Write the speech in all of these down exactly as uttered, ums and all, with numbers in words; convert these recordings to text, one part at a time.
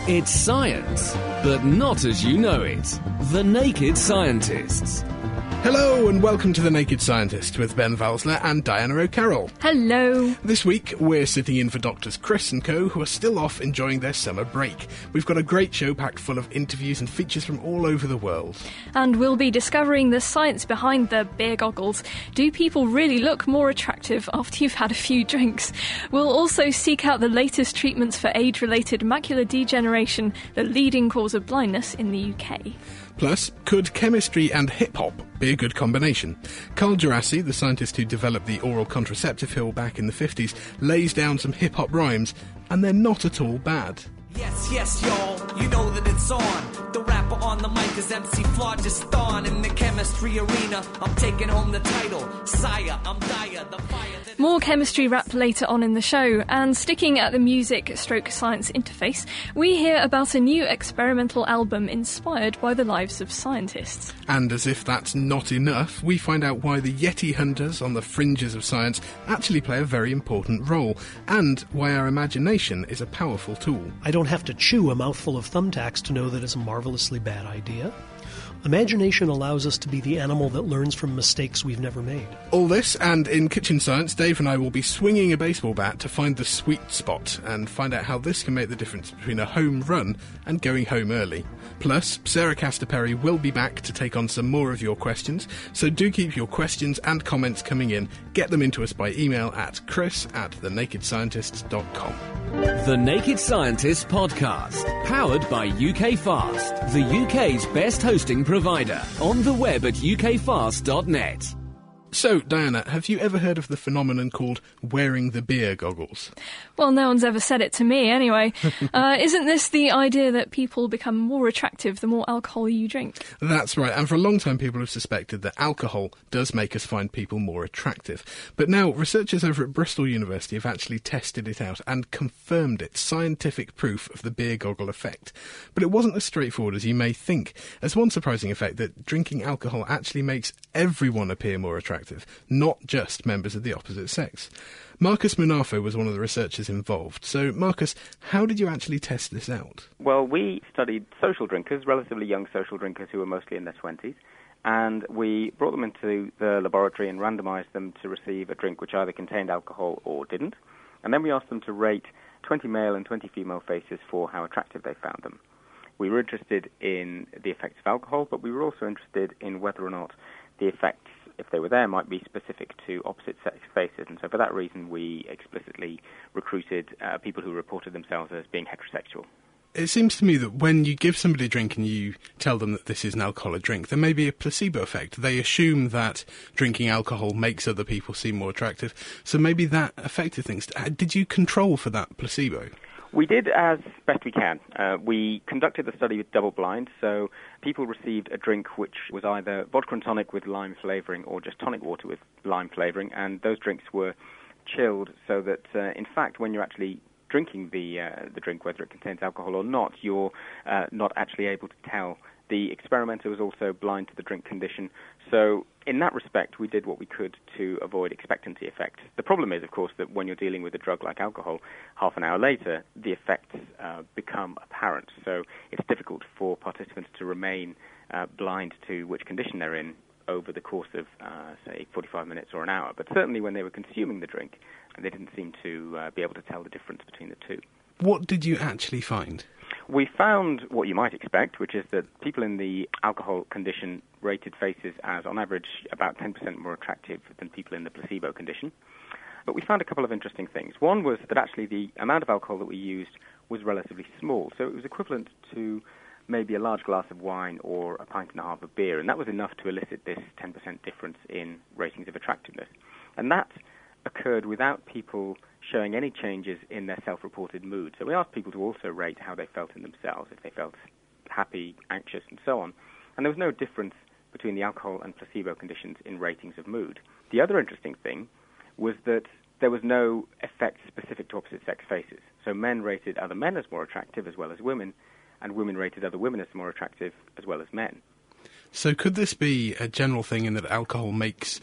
It's science, but not as you know it. The Naked Scientists. Hello and welcome to The Naked Scientist with Ben Valsner and Diana O'Carroll. Hello. This week we're sitting in for Doctors Chris and co, who are still off enjoying their summer break. We've got a great show packed full of interviews and features from all over the world. And we'll be discovering the science behind the beer goggles. Do people really look more attractive after you've had a few drinks? We'll also seek out the latest treatments for age-related macular degeneration, the leading cause of blindness in the U K. Plus, could chemistry and hip-hop be a good combination? Carl Djerassi, the scientist who developed the oral contraceptive pill back in the fifties, lays down some hip-hop rhymes, and they're not at all bad. Yes, yes, y'all, you know that it's on. The rapper on the mic is M C Phlogiston. In the chemistry arena, I'm taking home the title. Sire, I'm dire, the fire that... More chemistry rap later on in the show, and sticking at the music stroke science interface, we hear about a new experimental album inspired by the lives of scientists. And as if that's not enough, we find out why the Yeti hunters on the fringes of science actually play a very important role, and why our imagination is a powerful tool. I don't have to chew a mouthful of thumbtacks to know that it's a marvelously bad idea. Imagination allows us to be the animal that learns from mistakes we've never made. All this, and in Kitchen Science, Dave and I will be swinging a baseball bat to find the sweet spot and find out how this can make the difference between a home run and going home early. Plus, Sarah Castor Perry will be back to take on some more of your questions, so do keep your questions and comments coming in. Get them into us by email at chris at the naked scientists dot com. The Naked Scientists podcast, powered by U K Fast, the U K's best hosting provider, on the web at u k fast dot net. So, Diana, have you ever heard of the phenomenon called wearing the beer goggles? Well, no one's ever said it to me, anyway. uh, isn't this the idea that people become more attractive the more alcohol you drink? That's right, and for a long time people have suspected that alcohol does make us find people more attractive. But now, researchers over at Bristol University have actually tested it out and confirmed it, scientific proof of the beer goggle effect. But it wasn't as straightforward as you may think. There's one surprising effect, that drinking alcohol actually makes everyone appear more attractive, not just members of the opposite sex. Marcus Munafo was one of the researchers involved. So, Marcus, how did you actually test this out? Well, we studied social drinkers, relatively young social drinkers who were mostly in their twenties, and we brought them into the laboratory and randomized them to receive a drink which either contained alcohol or didn't. And then we asked them to rate twenty male and twenty female faces for how attractive they found them. We were interested in the effects of alcohol, but we were also interested in whether or not the effects, if they were there, might be specific to opposite-sex faces. And so for that reason, we explicitly recruited uh, people who reported themselves as being heterosexual. It seems to me that when you give somebody a drink and you tell them that this is an alcoholic drink, there may be a placebo effect. They assume that drinking alcohol makes other people seem more attractive. So maybe that affected things. Did you control for that placebo? We did as best we can. Uh, we conducted the study with double blind, so people received a drink which was either vodka and tonic with lime flavouring or just tonic water with lime flavouring, and those drinks were chilled so that, uh, in fact, when you're actually drinking the uh, the drink, whether it contains alcohol or not, you're uh, not actually able to tell. The experimenter was also blind to the drink condition, so in that respect, we did what we could to avoid expectancy effect. The problem is, of course, that when you're dealing with a drug like alcohol, half an hour later, the effects uh, become apparent. So it's difficult for participants to remain uh, blind to which condition they're in over the course of, uh, say, forty-five minutes or an hour. But certainly when they were consuming the drink, they didn't seem to uh, be able to tell the difference between the two. What did you actually find? We found what you might expect, which is that people in the alcohol condition rated faces as, on average, about ten percent more attractive than people in the placebo condition. But we found a couple of interesting things. One was that actually the amount of alcohol that we used was relatively small, so it was equivalent to maybe a large glass of wine or a pint and a half of beer, and that was enough to elicit this ten percent difference in ratings of attractiveness. And that occurred without people showing any changes in their self-reported mood. So we asked people to also rate how they felt in themselves, if they felt happy, anxious, and so on. And there was no difference between the alcohol and placebo conditions in ratings of mood. The other interesting thing was that there was no effect specific to opposite-sex faces. So men rated other men as more attractive as well as women, and women rated other women as more attractive as well as men. So could this be a general thing in that alcohol makes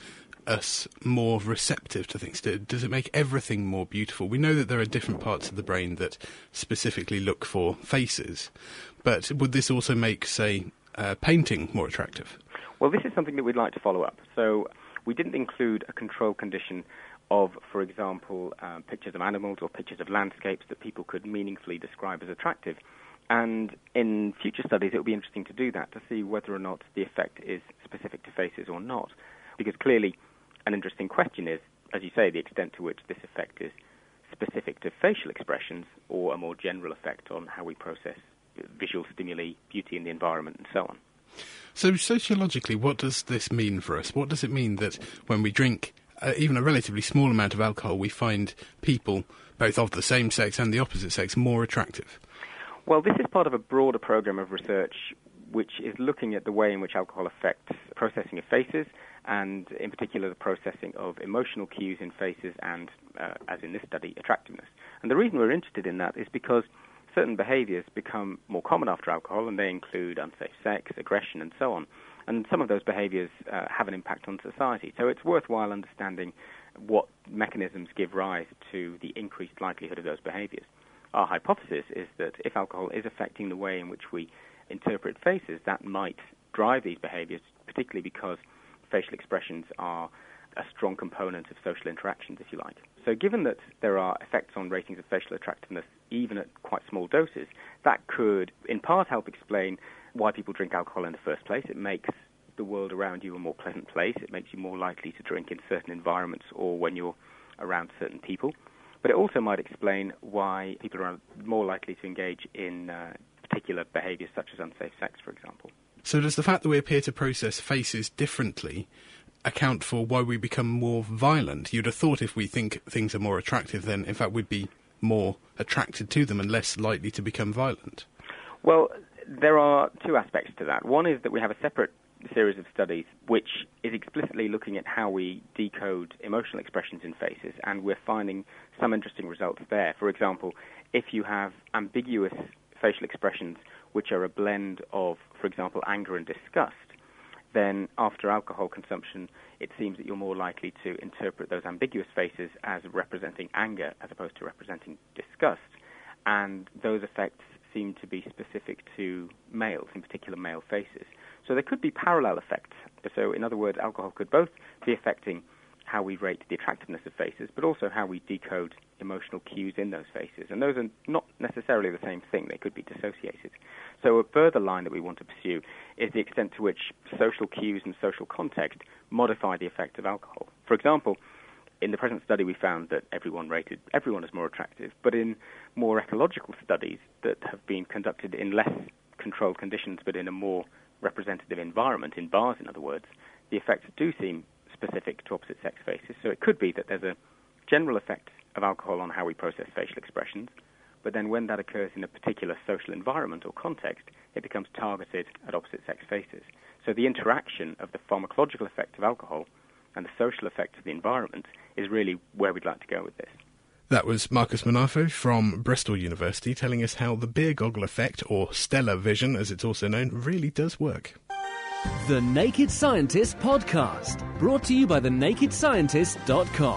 us more receptive to things? Does it make everything more beautiful? We know that there are different parts of the brain that specifically look for faces, but would this also make, say, uh, painting more attractive? Well, this is something that we'd like to follow up. So we didn't include a control condition of, for example, uh, pictures of animals or pictures of landscapes that people could meaningfully describe as attractive. And in future studies, it will be interesting to do that, to see whether or not the effect is specific to faces or not. Because clearly, an interesting question is, as you say, the extent to which this effect is specific to facial expressions or a more general effect on how we process visual stimuli, beauty in the environment, and so on. So sociologically, what does this mean for us? What does it mean that when we drink uh, even a relatively small amount of alcohol, we find people, both of the same sex and the opposite sex, more attractive? Well, this is part of a broader program of research which is looking at the way in which alcohol affects processing of faces, and in particular the processing of emotional cues in faces and, uh, as in this study, attractiveness. And the reason we're interested in that is because certain behaviors become more common after alcohol, and they include unsafe sex, aggression, and so on. And some of those behaviors uh, have an impact on society. So it's worthwhile understanding what mechanisms give rise to the increased likelihood of those behaviors. Our hypothesis is that if alcohol is affecting the way in which we interpret faces, that might drive these behaviors, particularly because facial expressions are a strong component of social interactions, if you like. So given that there are effects on ratings of facial attractiveness even at quite small doses, that could in part help explain why people drink alcohol in the first place. It makes the world around you a more pleasant place. It makes you more likely to drink in certain environments or when you're around certain people. But it also might explain why people are more likely to engage in uh, particular behaviors such as unsafe sex, for example. So does the fact that we appear to process faces differently account for why we become more violent? You'd have thought if we think things are more attractive, then in fact we'd be more attracted to them and less likely to become violent. Well, there are two aspects to that. One is that we have a separate series of studies which is explicitly looking at how we decode emotional expressions in faces, and we're finding some interesting results there. For example, if you have ambiguous facial expressions which are a blend of, for example, anger and disgust, then after alcohol consumption, it seems that you're more likely to interpret those ambiguous faces as representing anger as opposed to representing disgust. And those effects seem to be specific to males, in particular male faces. So there could be parallel effects. So in other words, alcohol could both be affecting how we rate the attractiveness of faces, but also how we decode emotional cues in those faces. And those are not necessarily the same thing. They could be dissociated. So a further line that we want to pursue is the extent to which social cues and social context modify the effect of alcohol. For example, in the present study we found that everyone rated everyone as more attractive, but in more ecological studies that have been conducted in less controlled conditions but in a more representative environment, in bars in other words, the effects do seem specific to opposite sex faces. So it could be that there's a general effect of alcohol on how we process facial expressions, but then when that occurs in a particular social environment or context, it becomes targeted at opposite sex faces. So the interaction of the pharmacological effect of alcohol and the social effect of the environment is really where we'd like to go with this. That was Marcus Munafo from Bristol University telling us how the beer goggle effect, or stellar vision as it's also known, really does work. The Naked Scientist Podcast, brought to you by the naked scientist dot com.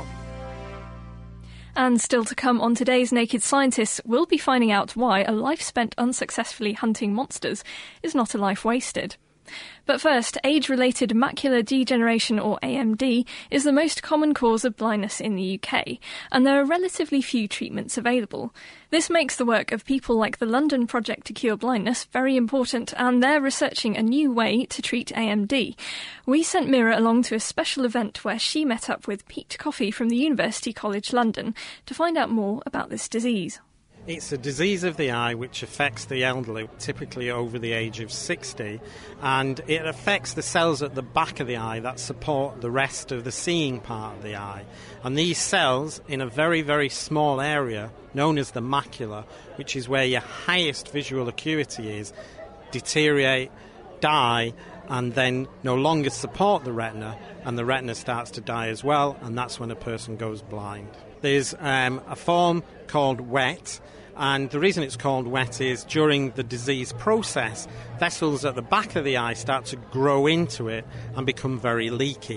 And still to come on today's Naked Scientists, we'll be finding out why a life spent unsuccessfully hunting monsters is not a life wasted. But first, age-related macular degeneration, or A M D, is the most common cause of blindness in the U K, and there are relatively few treatments available. This makes the work of people like the London Project to Cure Blindness very important, and they're researching a new way to treat A M D. We sent Mira along to a special event where she met up with Pete Coffey from the University College London to find out more about this disease. It's a disease of the eye which affects the elderly, typically over the age of sixty, and it affects the cells at the back of the eye that support the rest of the seeing part of the eye. And these cells, in a very, very small area, known as the macula, which is where your highest visual acuity is, deteriorate, die, and then no longer support the retina, and the retina starts to die as well, and that's when a person goes blind. There's um, a form called wet, and the reason it's called wet is during the disease process, vessels at the back of the eye start to grow into it and become very leaky.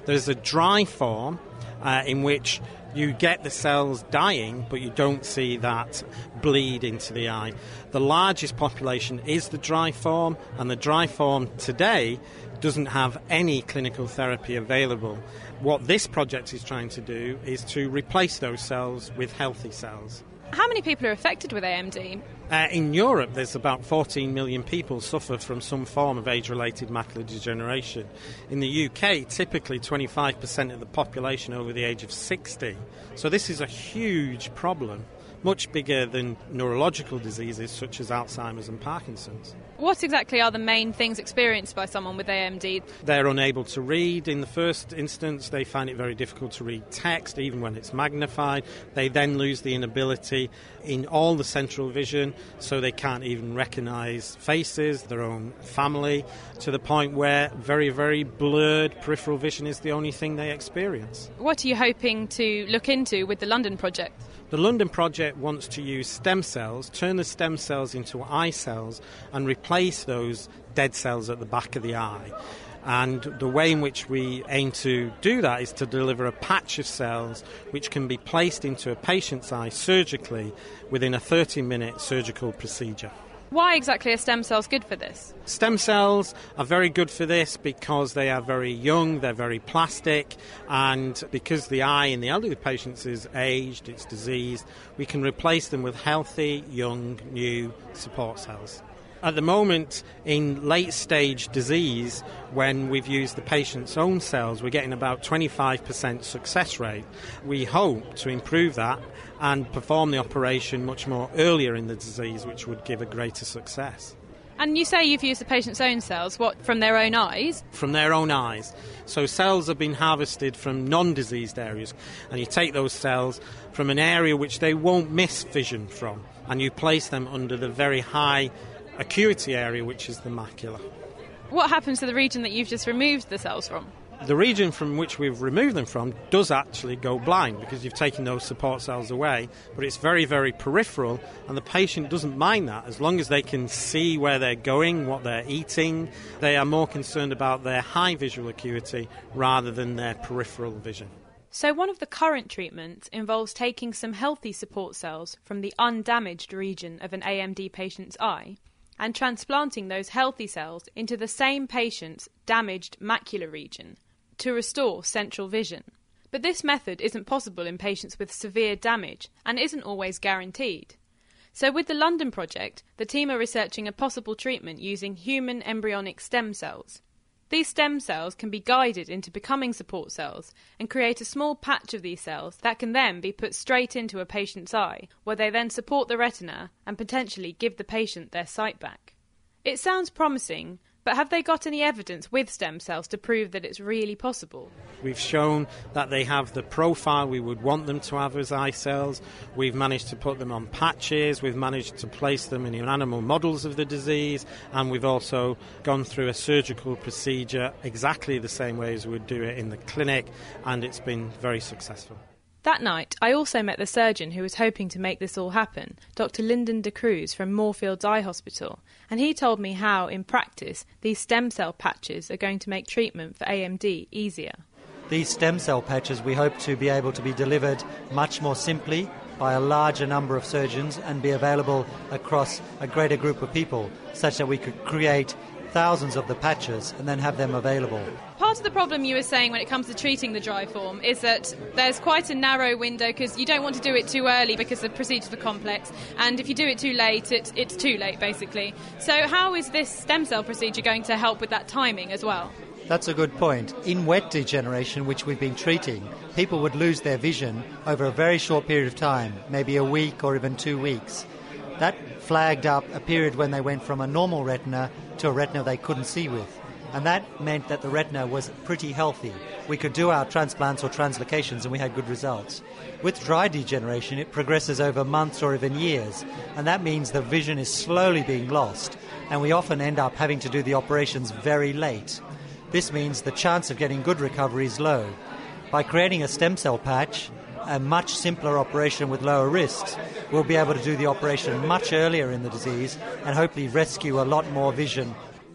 There's a dry form uh, in which you get the cells dying, but you don't see that bleed into the eye. The largest population is the dry form, and the dry form today doesn't have any clinical therapy available. What this project is trying to do is to replace those cells with healthy cells. How many people are affected with A M D? Uh, in Europe, there's about fourteen million people suffer from some form of age-related macular degeneration. In the U K, typically twenty-five percent of the population over the age of sixty. So this is a huge problem, much bigger than neurological diseases such as Alzheimer's and Parkinson's. What exactly are the main things experienced by someone with A M D? They're unable to read in the first instance. They find it very difficult to read text, even when it's magnified. They then lose the inability in all the central vision, so they can't even recognise faces, their own family, to the point where very, very blurred peripheral vision is the only thing they experience. What are you hoping to look into with the London project? The London project wants to use stem cells, turn the stem cells into eye cells and replace those dead cells at the back of the eye. And the way in which we aim to do that is to deliver a patch of cells which can be placed into a patient's eye surgically within a thirty-minute surgical procedure. Why exactly are stem cells good for this? Stem cells are very good for this because they are very young, they're very plastic, and because the eye in the elderly patients is aged, it's diseased, we can replace them with healthy, young, new support cells. At the moment, in late-stage disease, when we've used the patient's own cells, we're getting about twenty-five percent success rate. We hope to improve that and perform the operation much more earlier in the disease, which would give a greater success. And you say you've used the patient's own cells, what, from their own eyes? From their own eyes. So cells have been harvested from non-diseased areas, and you take those cells from an area which they won't miss vision from, and you place them under the very high acuity area, which is the macula. What happens to the region that you've just removed the cells from? The region from which we've removed them from does actually go blind because you've taken those support cells away, but it's very, very peripheral, and the patient doesn't mind that as long as they can see where they're going, what they're eating. They are more concerned about their high visual acuity rather than their peripheral vision. So one of the current treatments involves taking some healthy support cells from the undamaged region of an A M D patient's eye and transplanting those healthy cells into the same patient's damaged macular region to restore central vision. But this method isn't possible in patients with severe damage and isn't always guaranteed. So with the London project, the team are researching a possible treatment using human embryonic stem cells. These stem cells can be guided into becoming support cells and create a small patch of these cells that can then be put straight into a patient's eye, where they then support the retina and potentially give the patient their sight back. It sounds promising, but have they got any evidence with stem cells to prove that it's really possible? We've shown that they have the profile we would want them to have as eye cells. We've managed to put them on patches. We've managed to place them in animal models of the disease. And we've also gone through a surgical procedure exactly the same way as we would do it in the clinic. And it's been very successful. That night, I also met the surgeon who was hoping to make this all happen, Doctor Lyndon de Cruz from Moorfields Eye Hospital, and he told me how, in practice, these stem cell patches are going to make treatment for A M D easier. These stem cell patches we hope to be able to be delivered much more simply by a larger number of surgeons and be available across a greater group of people, such that we could create thousands of the patches and then have them available. Part of the problem you were saying when it comes to treating the dry form is that there's quite a narrow window because you don't want to do it too early because the procedures are complex, and if you do it too late, it, it's too late basically. So how is this stem cell procedure going to help with that timing as well? That's a good point. In wet degeneration, which we've been treating, people would lose their vision over a very short period of time, maybe a week or even two weeks. That flagged up a period when they went from a normal retina to a retina they couldn't see with. And that meant that the retina was pretty healthy. We could do our transplants or translocations and we had good results. With dry degeneration, it progresses over months or even years, and that means the vision is slowly being lost, and we often end up having to do the operations very late. This means the chance of getting good recovery is low. By creating a stem cell patch, a much simpler operation with lower risks, we'll be able to do the operation much earlier in the disease and hopefully rescue a lot more vision.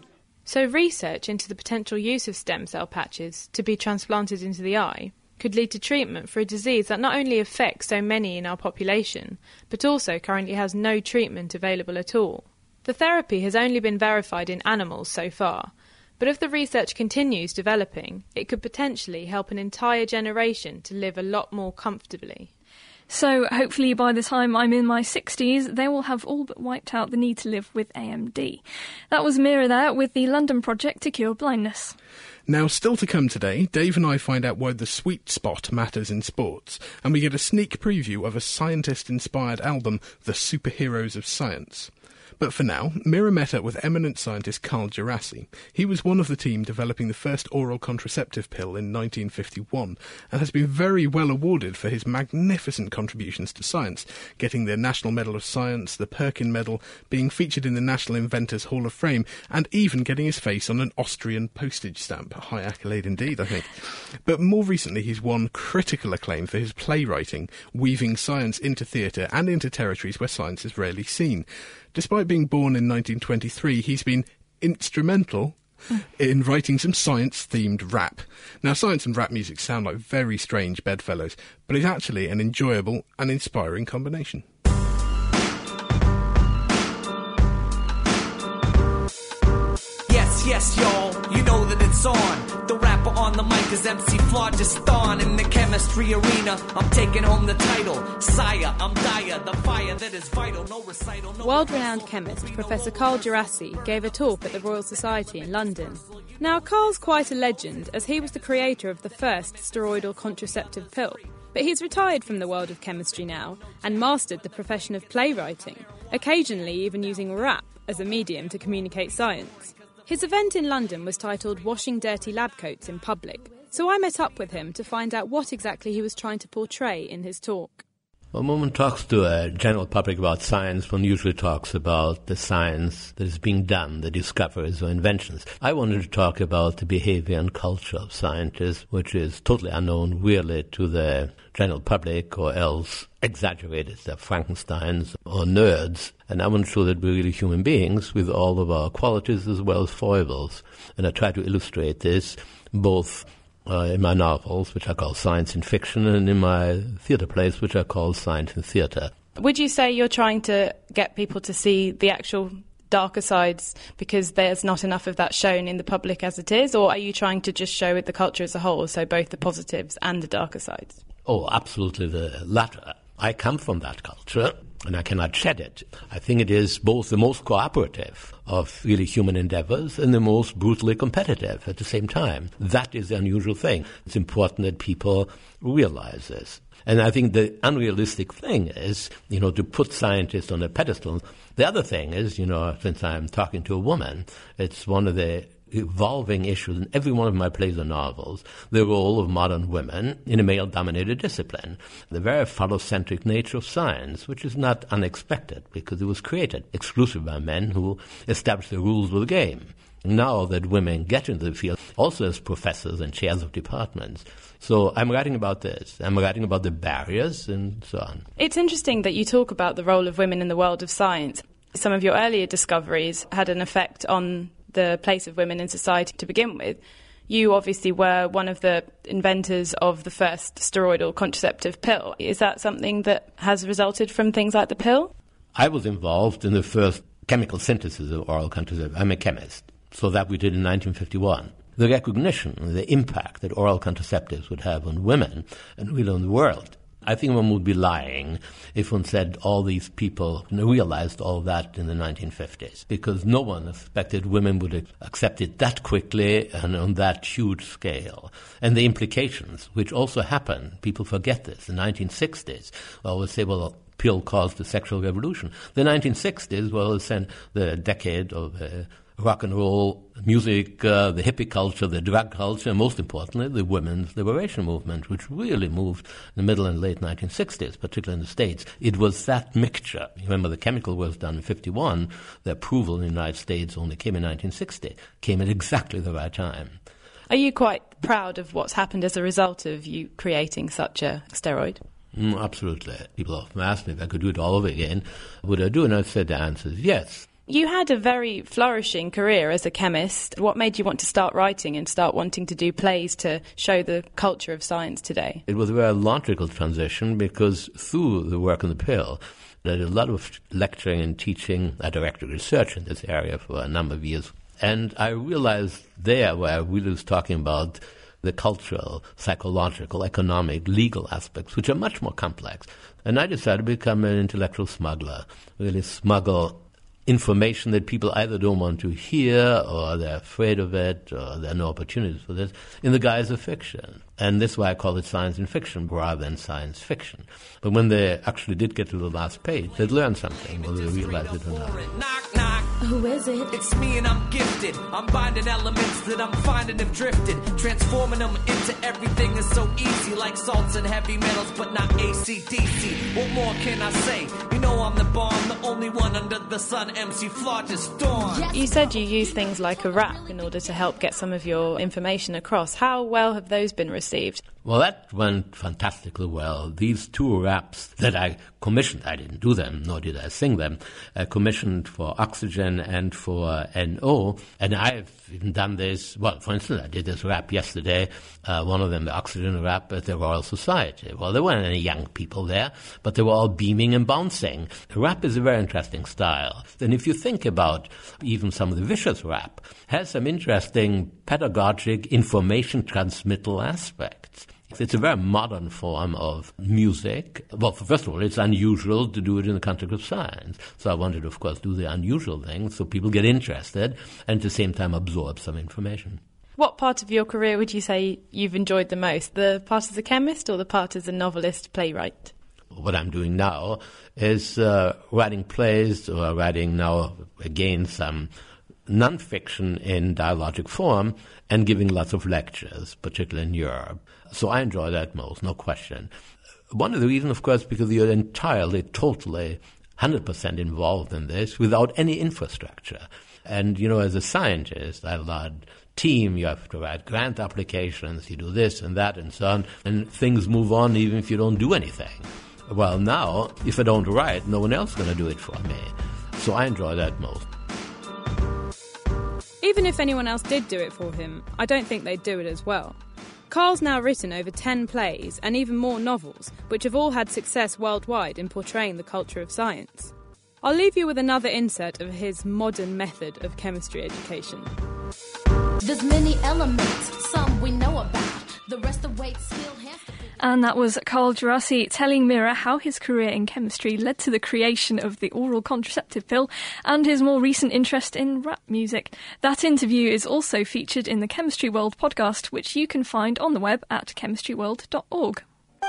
So research into the potential use of stem cell patches to be transplanted into the eye could lead to treatment for a disease that not only affects so many in our population, but also currently has no treatment available at all. The therapy has only been verified in animals so far, but if the research continues developing, it could potentially help an entire generation to live a lot more comfortably. So hopefully by the time I'm in my sixties, they will have all but wiped out the need to live with A M D. That was Mira there with the London Project to Cure Blindness. Now, still to come today, Dave and I find out why the sweet spot matters in sports, and we get a sneak preview of a scientist-inspired album, The Superheroes of Science. But for now, Mira met up with eminent scientist Carl Djerassi. He was one of the team developing the first oral contraceptive pill in nineteen fifty-one and has been very well awarded for his magnificent contributions to science, getting the National Medal of Science, the Perkin Medal, being featured in the National Inventors Hall of Fame, and even getting his face on an Austrian postage stamp. A high accolade indeed, I think. But more recently, he's won critical acclaim for his playwriting, weaving science into theatre and into territories where science is rarely seen. Despite being born in nineteen twenty-three, he's been instrumental in writing some science-themed rap. Now, science and rap music sound like very strange bedfellows, but it's actually an enjoyable and inspiring combination. Yes, yes, y'all, you know that it's on. The rapper on the mic is M C Phlogiston. In the chemistry arena, I'm taking home the title. Sire, I'm dire, the fire that is vital. No recital, no... World-renowned chemist Professor Carl Djerassi gave a talk at the Royal Society in London. Now, Carl's quite a legend, as he was the creator of the first steroidal contraceptive pill. But he's retired from the world of chemistry now and mastered the profession of playwriting, occasionally even using rap as a medium to communicate science. His event in London was titled Washing Dirty Lab Coats in Public, so I met up with him to find out what exactly he was trying to portray in his talk. When one talks to a general public about science, one usually talks about the science that is being done, the discoveries or inventions. I wanted to talk about the behavior and culture of scientists, which is totally unknown really to the general public, or else exaggerated. They're Frankensteins or nerds. And I want to show that we're really human beings with all of our qualities as well as foibles. And I try to illustrate this both Uh, in my novels, which I call Science in Fiction, and in my theatre plays, which I call Science in Theatre. Would you say you're trying to get people to see the actual darker sides because there's not enough of that shown in the public as it is, or are you trying to just show it the culture as a whole, so both the positives and the darker sides? Oh, absolutely the latter. I come from that culture, and I cannot shed it. I think it is both the most cooperative of really human endeavors and the most brutally competitive at the same time. That is the unusual thing. It's important that people realize this. And I think the unrealistic thing is, you know, to put scientists on a pedestal. The other thing is, you know, since I'm talking to a woman, it's one of the evolving issues in every one of my plays or novels, the role of modern women in a male-dominated discipline, the very phallocentric nature of science, which is not unexpected because it was created exclusively by men who established the rules of the game. Now that women get into the field, also as professors and chairs of departments. So I'm writing about this. I'm writing about the barriers and so on. It's interesting that you talk about the role of women in the world of science. Some of your earlier discoveries had an effect on the place of women in society to begin with. You obviously were one of the inventors of the first steroidal contraceptive pill. Is that something that has resulted from things like the pill? I was involved in the first chemical synthesis of oral contraceptive. I'm a chemist. So that we did in nineteen fifty-one. The recognition, the impact that oral contraceptives would have on women and really on the world. I think one would be lying if one said all these people realized all that in the nineteen fifties, because no one expected women would accept it that quickly and on that huge scale. And the implications, which also happen, people forget this, the nineteen sixties, always say, well, pill caused the sexual revolution. The nineteen sixties, well, it's the decade of uh, rock and roll music, uh, the hippie culture, the drug culture, and most importantly, the women's liberation movement, which really moved in the middle and late nineteen sixties, particularly in the States. It was that mixture. Remember, the chemical was done in fifty-one. The approval in the United States only came in nineteen sixty. Came at exactly the right time. Are you quite proud of what's happened as a result of you creating such a steroid? Mm, absolutely. People often ask me if I could do it all over again. Would I do it? And I said the answer is yes. You had a very flourishing career as a chemist. What made you want to start writing and start wanting to do plays to show the culture of science today? It was a very logical transition because through the work on the pill, I did a lot of lecturing and teaching. I directed research in this area for a number of years. And I realized there where I really was talking about the cultural, psychological, economic, legal aspects, which are much more complex. And I decided to become an intellectual smuggler, really smuggle information that people either don't want to hear or they're afraid of it or there are no opportunities for this in the guise of fiction. And this is why I call it science in fiction rather than science fiction. But when they actually did get to the last page, they'd learn something, whether they realized it or not. Knock, knock. Who is it? It's me and I'm gifted. I'm binding elements that I'm finding have drifted. Transforming them into everything is so easy, like salts and heavy metals, but not A C D C. What more can I say? You know I'm the bomb, the only one under the sun, M C Flogger's Dawn. You said you use things like a rap in order to help get some of your information across. How well have those been received? Well, that went fantastically well. These two raps that I commissioned, I didn't do them, nor did I sing them, I commissioned for Oxygen and for N O, and I've even done this, well, for instance, I did this rap yesterday, uh, one of them, the Oxygen rap at the Royal Society. Well, there weren't any young people there, but they were all beaming and bouncing. Rap is a very interesting style. And if you think about even some of the vicious rap, has some interesting pedagogic information transmittal aspects. It's a very modern form of music. Well, first of all, it's unusual to do it in the context of science. So I wanted to, of course, do the unusual thing so people get interested and at the same time absorb some information. What part of your career would you say you've enjoyed the most? The part as a chemist or the part as a novelist, playwright? What I'm doing now is uh, writing plays or writing now, again, some non-fiction in dialogic form and giving lots of lectures, particularly in Europe. So I enjoy that most, no question. One of the reasons, of course, because you're entirely, totally, one hundred percent involved in this without any infrastructure. And, you know, as a scientist, I have a large team, you have to write grant applications, you do this and that and so on, and things move on even if you don't do anything. Well, now, if I don't write, no one else is going to do it for me. So I enjoy that most. Even if anyone else did do it for him, I don't think they'd do it as well. Carl's now written over ten plays and even more novels, which have all had success worldwide in portraying the culture of science. I'll leave you with another insert of his modern method of chemistry education. There's many elements, some we know about, the rest await skill has to be. And that was Carl Djerassi telling Mirror how his career in chemistry led to the creation of the oral contraceptive pill and his more recent interest in rap music. That interview is also featured in the Chemistry World podcast, which you can find on the web at chemistry world dot org.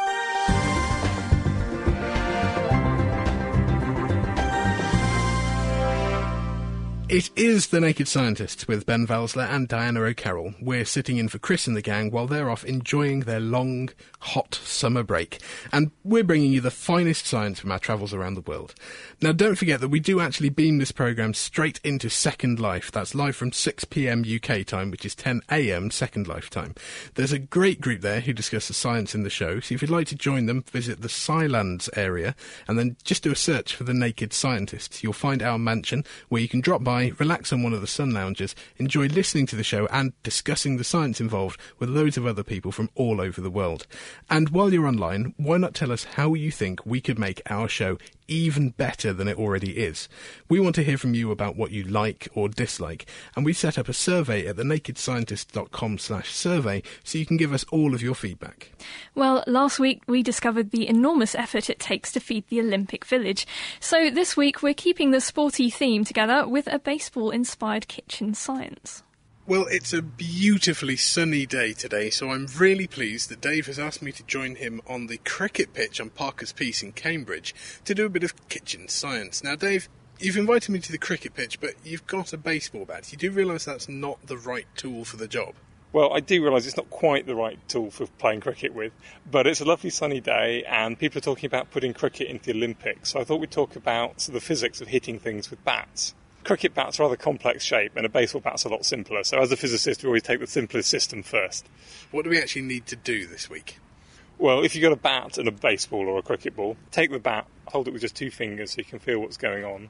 It is The Naked Scientists with Ben Valsler and Diana O'Carroll. We're sitting in for Chris and the gang while they're off enjoying their long, hot summer break. And we're bringing you the finest science from our travels around the world. Now, don't forget that we do actually beam this programme straight into Second Life. That's live from six p.m. U K time, which is ten a.m. Second Life time. There's a great group there who discuss the science in the show. So if you'd like to join them, visit the Scilands area and then just do a search for The Naked Scientists. You'll find our mansion where you can drop by, relax on one of the sun lounges, enjoy listening to the show and discussing the science involved with loads of other people from all over the world. And while you're online, why not tell us how you think we could make our show even better than it already is? We want to hear from you about what you like or dislike, and we set up a survey at the naked scientist dot com slash survey so you can give us all of your feedback. Well, last week we discovered the enormous effort it takes to feed the Olympic Village. So this week we're keeping the sporty theme together with a baseball-inspired kitchen science. Well, it's a beautifully sunny day today, so I'm really pleased that Dave has asked me to join him on the cricket pitch on Parker's Piece in Cambridge to do a bit of kitchen science. Now, Dave, you've invited me to the cricket pitch, but you've got a baseball bat. You do realise that's not the right tool for the job? Well, I do realise it's not quite the right tool for playing cricket with, but it's a lovely sunny day and people are talking about putting cricket into the Olympics, so I thought we'd talk about the physics of hitting things with bats. Cricket bat's a rather complex shape and a baseball bat's a lot simpler, so as a physicist we always take the simplest system first. What do we actually need to do this week? Well, if you've got a bat and a baseball or a cricket ball, take the bat, hold it with just two fingers so you can feel what's going on,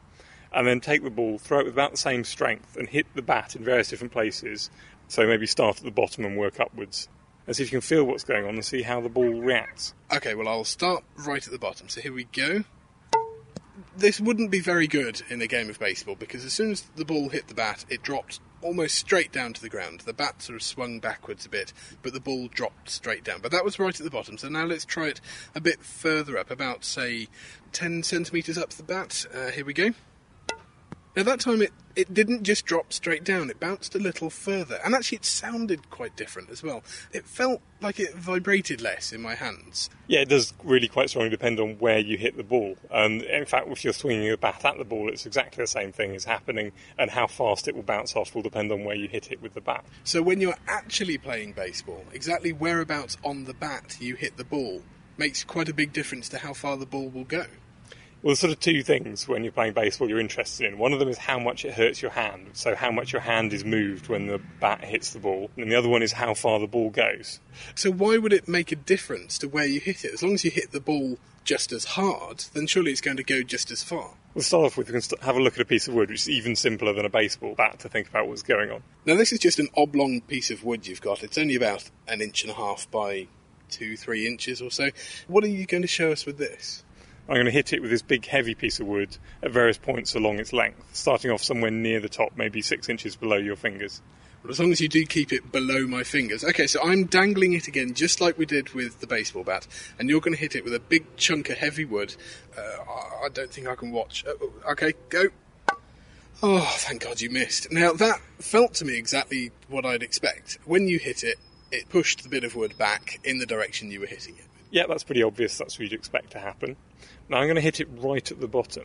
and then take the ball, throw it with about the same strength, and hit the bat in various different places. So maybe start at the bottom and work upwards, and see if you can feel what's going on and see how the ball reacts. Okay, well, I'll start right at the bottom. So here we go. This wouldn't be very good in a game of baseball, because as soon as the ball hit the bat, it dropped almost straight down to the ground. The bat sort of swung backwards a bit, but the ball dropped straight down. But that was right at the bottom. So now let's try it a bit further up, about, say, ten centimetres up the bat. Uh, here we go. Now that time it, it didn't just drop straight down, it bounced a little further. And actually it sounded quite different as well. It felt like it vibrated less in my hands. Yeah, it does really quite strongly depend on where you hit the ball. And in fact, if you're swinging a bat at the ball, it's exactly the same thing is happening, and how fast it will bounce off will depend on where you hit it with the bat. So when you're actually playing baseball, exactly whereabouts on the bat you hit the ball makes quite a big difference to how far the ball will go. Well, there's sort of two things when you're playing baseball you're interested in. One of them is how much it hurts your hand, so how much your hand is moved when the bat hits the ball. And the other one is how far the ball goes. So why would it make a difference to where you hit it? As long as you hit the ball just as hard, then surely it's going to go just as far. We'll start off with, we can st- have a look at a piece of wood, which is even simpler than a baseball bat to think about what's going on. Now, this is just an oblong piece of wood you've got. It's only about an inch and a half by two, three inches or so. What are you going to show us with this? I'm going to hit it with this big heavy piece of wood at various points along its length, starting off somewhere near the top, maybe six inches below your fingers. Well, as long as you do keep it below my fingers. Okay, so I'm dangling it again, just like we did with the baseball bat, and you're going to hit it with a big chunk of heavy wood. Uh, I don't think I can watch. Uh, okay, go. Oh, thank God you missed. Now, that felt to me exactly what I'd expect. When you hit it, it pushed the bit of wood back in the direction you were hitting it. Yeah, that's pretty obvious. That's what you'd expect to happen. Now I'm going to hit it right at the bottom.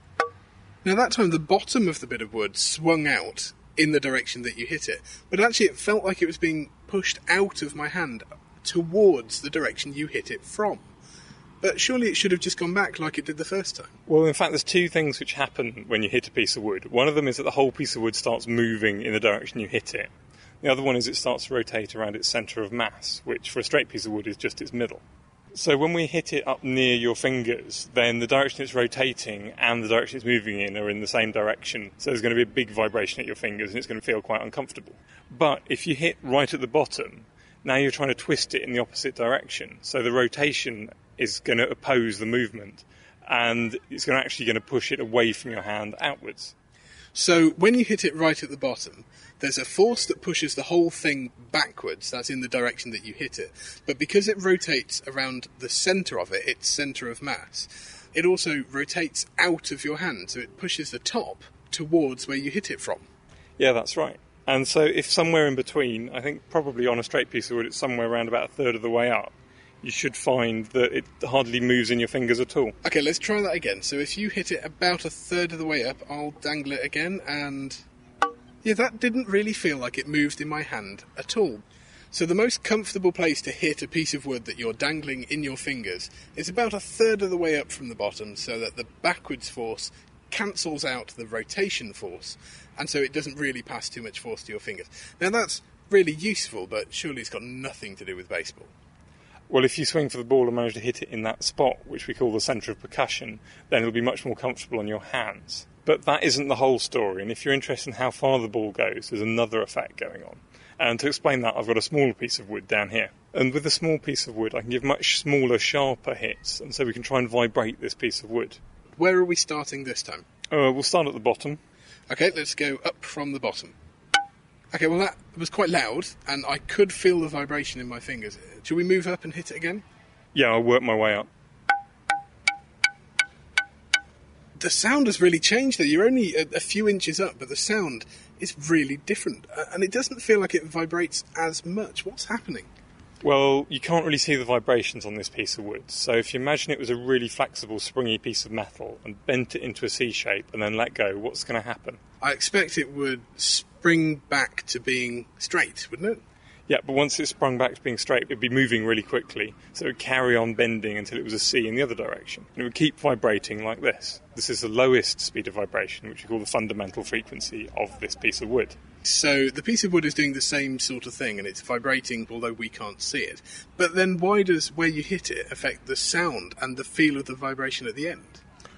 Now that time the bottom of the bit of wood swung out in the direction that you hit it, but actually it felt like it was being pushed out of my hand towards the direction you hit it from. But surely it should have just gone back like it did the first time. Well, in fact, there's two things which happen when you hit a piece of wood. One of them is that the whole piece of wood starts moving in the direction you hit it. The other one is it starts to rotate around its centre of mass, which for a straight piece of wood is just its middle. So when we hit it up near your fingers, then the direction it's rotating and the direction it's moving in are in the same direction. So there's going to be a big vibration at your fingers and it's going to feel quite uncomfortable. But if you hit right at the bottom, now you're trying to twist it in the opposite direction. So the rotation is going to oppose the movement and it's going to actually going to push it away from your hand outwards. So when you hit it right at the bottom, there's a force that pushes the whole thing backwards, that's in the direction that you hit it. But because it rotates around the centre of it, its centre of mass, it also rotates out of your hand, so it pushes the top towards where you hit it from. Yeah, that's right. And so if somewhere in between, I think probably on a straight piece of wood, it's somewhere around about a third of the way up, you should find that it hardly moves in your fingers at all. Okay, let's try that again. So if you hit it about a third of the way up, I'll dangle it again, and yeah, that didn't really feel like it moved in my hand at all. So the most comfortable place to hit a piece of wood that you're dangling in your fingers is about a third of the way up from the bottom, so that the backwards force cancels out the rotation force, and so it doesn't really pass too much force to your fingers. Now that's really useful, but surely it's got nothing to do with baseball. Well, if you swing for the ball and manage to hit it in that spot, which we call the centre of percussion, then it'll be much more comfortable on your hands. But that isn't the whole story, and if you're interested in how far the ball goes, there's another effect going on. And to explain that, I've got a smaller piece of wood down here. And with a small piece of wood, I can give much smaller, sharper hits, and so we can try and vibrate this piece of wood. Where are we starting this time? Uh, we'll start at the bottom. Okay, let's go up from the bottom. Okay, well that was quite loud, and I could feel the vibration in my fingers. Shall we move up and hit it again? Yeah, I'll work my way up. The sound has really changed there. You're only a, a few inches up, but the sound is really different. Uh, and it doesn't feel like it vibrates as much. What's happening? Well, you can't really see the vibrations on this piece of wood. So if you imagine it was a really flexible, springy piece of metal and bent it into a C shape and then let go, what's going to happen? I expect it would spring back to being straight, wouldn't it? Yeah, but once it sprung back to being straight, it would be moving really quickly, so it would carry on bending until it was a C in the other direction. And it would keep vibrating like this. This is the lowest speed of vibration, which we call the fundamental frequency of this piece of wood. So the piece of wood is doing the same sort of thing, and it's vibrating, although we can't see it. But then why does where you hit it affect the sound and the feel of the vibration at the end?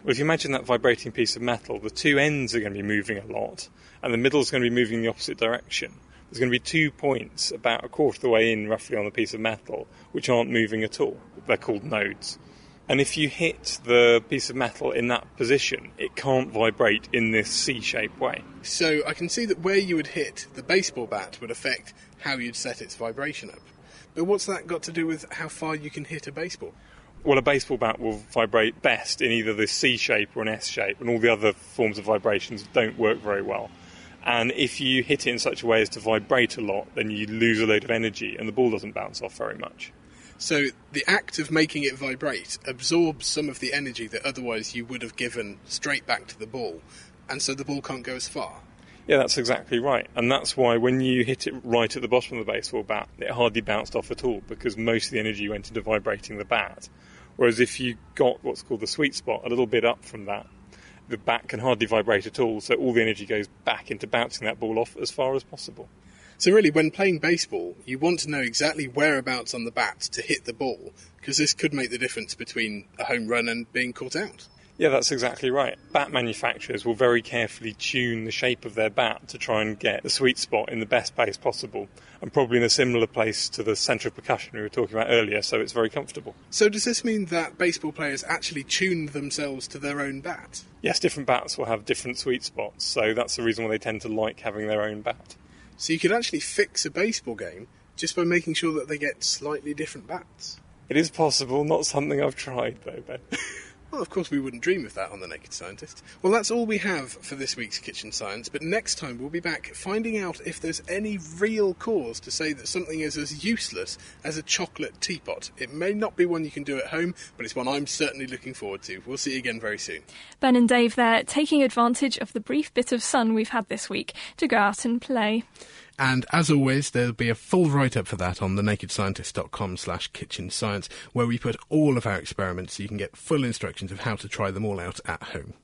Well, if you imagine that vibrating piece of metal, the two ends are going to be moving a lot, and the middle is going to be moving in the opposite direction. There's going to be two points about a quarter of the way in, roughly, on the piece of metal, which aren't moving at all. They're called nodes. And if you hit the piece of metal in that position, it can't vibrate in this C-shaped way. So I can see that where you would hit the baseball bat would affect how you'd set its vibration up. But what's that got to do with how far you can hit a baseball? Well, a baseball bat will vibrate best in either the C shape or an S shape, and all the other forms of vibrations don't work very well. And if you hit it in such a way as to vibrate a lot, then you lose a load of energy, and the ball doesn't bounce off very much. So the act of making it vibrate absorbs some of the energy that otherwise you would have given straight back to the ball, and so the ball can't go as far. Yeah, that's exactly right. And that's why when you hit it right at the bottom of the baseball bat, it hardly bounced off at all, because most of the energy went into vibrating the bat. Whereas if you got what's called the sweet spot, a little bit up from that, the bat can hardly vibrate at all, so all the energy goes back into bouncing that ball off as far as possible. So really, when playing baseball, you want to know exactly whereabouts on the bat to hit the ball, because this could make the difference between a home run and being caught out. Yeah, that's exactly right. Bat manufacturers will very carefully tune the shape of their bat to try and get the sweet spot in the best place possible, and probably in a similar place to the centre of percussion we were talking about earlier, so it's very comfortable. So does this mean that baseball players actually tune themselves to their own bat? Yes, different bats will have different sweet spots, so that's the reason why they tend to like having their own bat. So you could actually fix a baseball game just by making sure that they get slightly different bats? It is possible, not something I've tried though, Ben. Well, of course we wouldn't dream of that on The Naked Scientist. Well, that's all we have for this week's Kitchen Science, but next time we'll be back finding out if there's any real cause to say that something is as useless as a chocolate teapot. It may not be one you can do at home, but it's one I'm certainly looking forward to. We'll see you again very soon. Ben and Dave there, taking advantage of the brief bit of sun we've had this week to go out and play. And as always, there'll be a full write-up for that on thenakedscientist.com slash kitchen science, where we put all of our experiments so you can get full instructions of how to try them all out at home.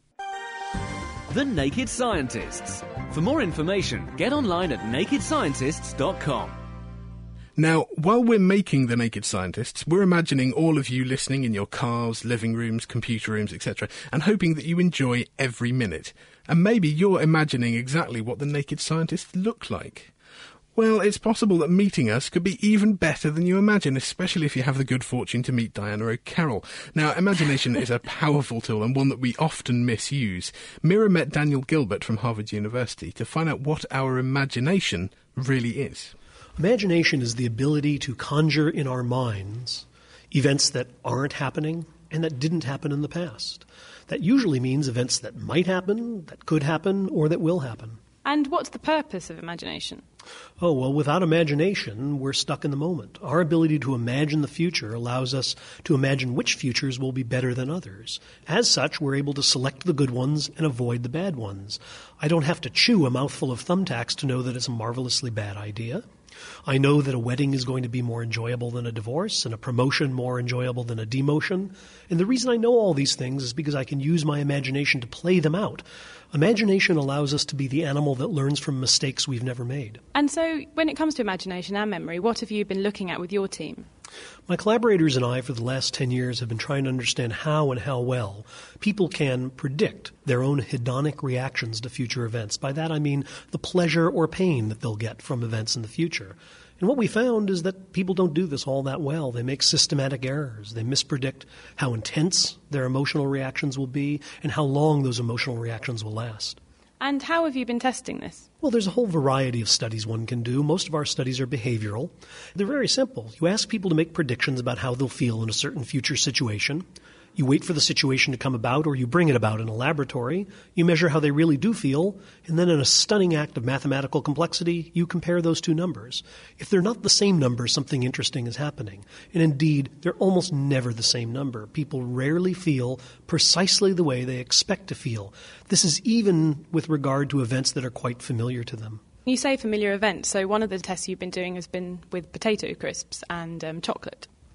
The Naked Scientists. For more information, get online at naked scientists dot com. Now, while we're making The Naked Scientists, we're imagining all of you listening in your cars, living rooms, computer rooms, et cetera, and hoping that you enjoy every minute. And maybe you're imagining exactly what The Naked Scientists look like. Well, it's possible that meeting us could be even better than you imagine, especially if you have the good fortune to meet Diana O'Carroll. Now, imagination is a powerful tool and one that we often misuse. Mira met Daniel Gilbert from Harvard University to find out what our imagination really is. Imagination is the ability to conjure in our minds events that aren't happening and that didn't happen in the past. That usually means events that might happen, that could happen, or that will happen. And what's the purpose of imagination? Oh, well, without imagination, we're stuck in the moment. Our ability to imagine the future allows us to imagine which futures will be better than others. As such, we're able to select the good ones and avoid the bad ones. I don't have to chew a mouthful of thumbtacks to know that it's a marvelously bad idea. I know that a wedding is going to be more enjoyable than a divorce, and a promotion more enjoyable than a demotion. And the reason I know all these things is because I can use my imagination to play them out. Imagination allows us to be the animal that learns from mistakes we've never made. And so, when it comes to imagination and memory, what have you been looking at with your team? My collaborators and I, for the last ten years, have been trying to understand how and how well people can predict their own hedonic reactions to future events. By that I mean the pleasure or pain that they'll get from events in the future. And what we found is that people don't do this all that well. They make systematic errors. They mispredict how intense their emotional reactions will be and how long those emotional reactions will last. And how have you been testing this? Well, there's a whole variety of studies one can do. Most of our studies are behavioral. They're very simple. You ask people to make predictions about how they'll feel in a certain future situation. You wait for the situation to come about, or you bring it about in a laboratory. You measure how they really do feel, and then in a stunning act of mathematical complexity, you compare those two numbers. If they're not the same number, something interesting is happening. And indeed, they're almost never the same number. People rarely feel precisely the way they expect to feel. This is even with regard to events that are quite familiar to them. You say familiar events, so one of the tests you've been doing has been with potato crisps and um, chocolate.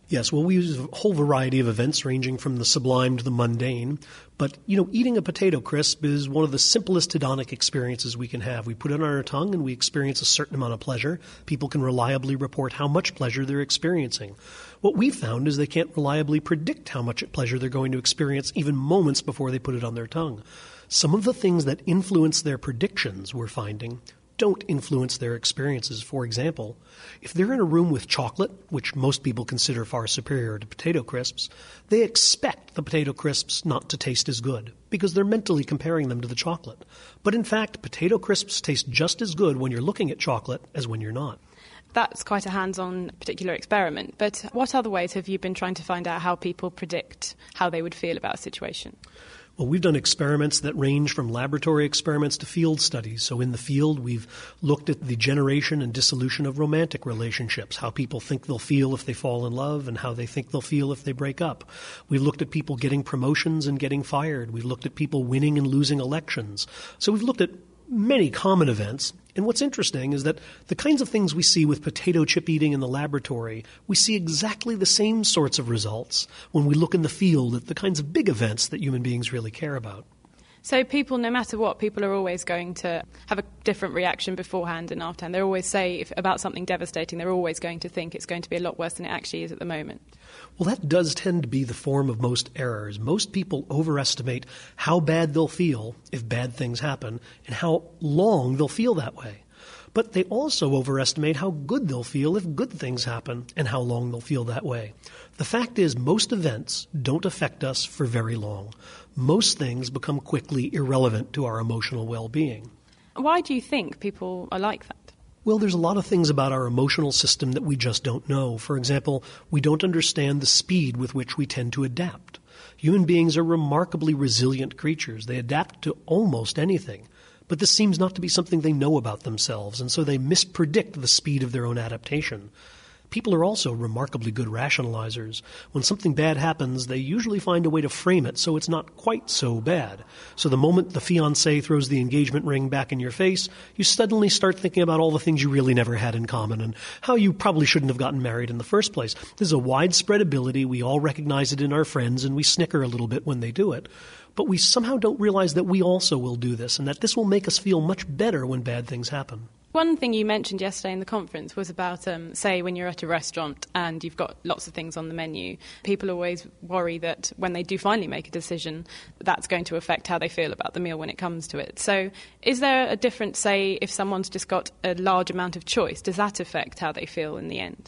Yes, well, we use a whole variety of events ranging from the sublime to the mundane. But, you know, eating a potato crisp is one of the simplest hedonic experiences we can have. We put it on our tongue and we experience a certain amount of pleasure. People can reliably report how much pleasure they're experiencing. What we've found is they can't reliably predict how much pleasure they're going to experience even moments before they put it on their tongue. Some of the things that influence their predictions, we're finding, don't influence their experiences. For example, if they're in a room with chocolate, which most people consider far superior to potato crisps, they expect the potato crisps not to taste as good because they're mentally comparing them to the chocolate. But in fact, potato crisps taste just as good when you're looking at chocolate as when you're not. That's quite a hands-on particular experiment. But what other ways have you been trying to find out how people predict how they would feel about a situation? Well, we've done experiments that range from laboratory experiments to field studies. So in the field, we've looked at the generation and dissolution of romantic relationships, how people think they'll feel if they fall in love and how they think they'll feel if they break up. We've looked at people getting promotions and getting fired. We've looked at people winning and losing elections. So we've looked at many common events. And what's interesting is that the kinds of things we see with potato chip eating in the laboratory, we see exactly the same sorts of results when we look in the field at the kinds of big events that human beings really care about. So people, no matter what, people are always going to have a different reaction beforehand and afterhand. They always say if, about something devastating, they're always going to think it's going to be a lot worse than it actually is at the moment. Well, that does tend to be the form of most errors. Most people overestimate how bad they'll feel if bad things happen and how long they'll feel that way. But they also overestimate how good they'll feel if good things happen and how long they'll feel that way. The fact is, most events don't affect us for very long. Most things become quickly irrelevant to our emotional well-being. Why do you think people are like that? Well, there's a lot of things about our emotional system that we just don't know. For example, we don't understand the speed with which we tend to adapt. Human beings are remarkably resilient creatures. They adapt to almost anything. But this seems not to be something they know about themselves, and so they mispredict the speed of their own adaptation. People are also remarkably good rationalizers. When something bad happens, they usually find a way to frame it so it's not quite so bad. So the moment the fiancé throws the engagement ring back in your face, you suddenly start thinking about all the things you really never had in common and how you probably shouldn't have gotten married in the first place. This is a widespread ability. We all recognize it in our friends, and we snicker a little bit when they do it. But we somehow don't realize that we also will do this and that this will make us feel much better when bad things happen. One thing you mentioned yesterday in the conference was about, um, say, when you're at a restaurant and you've got lots of things on the menu, people always worry that when they do finally make a decision, that's going to affect how they feel about the meal when it comes to it. So is there a difference, say, if someone's just got a large amount of choice, does that affect how they feel in the end?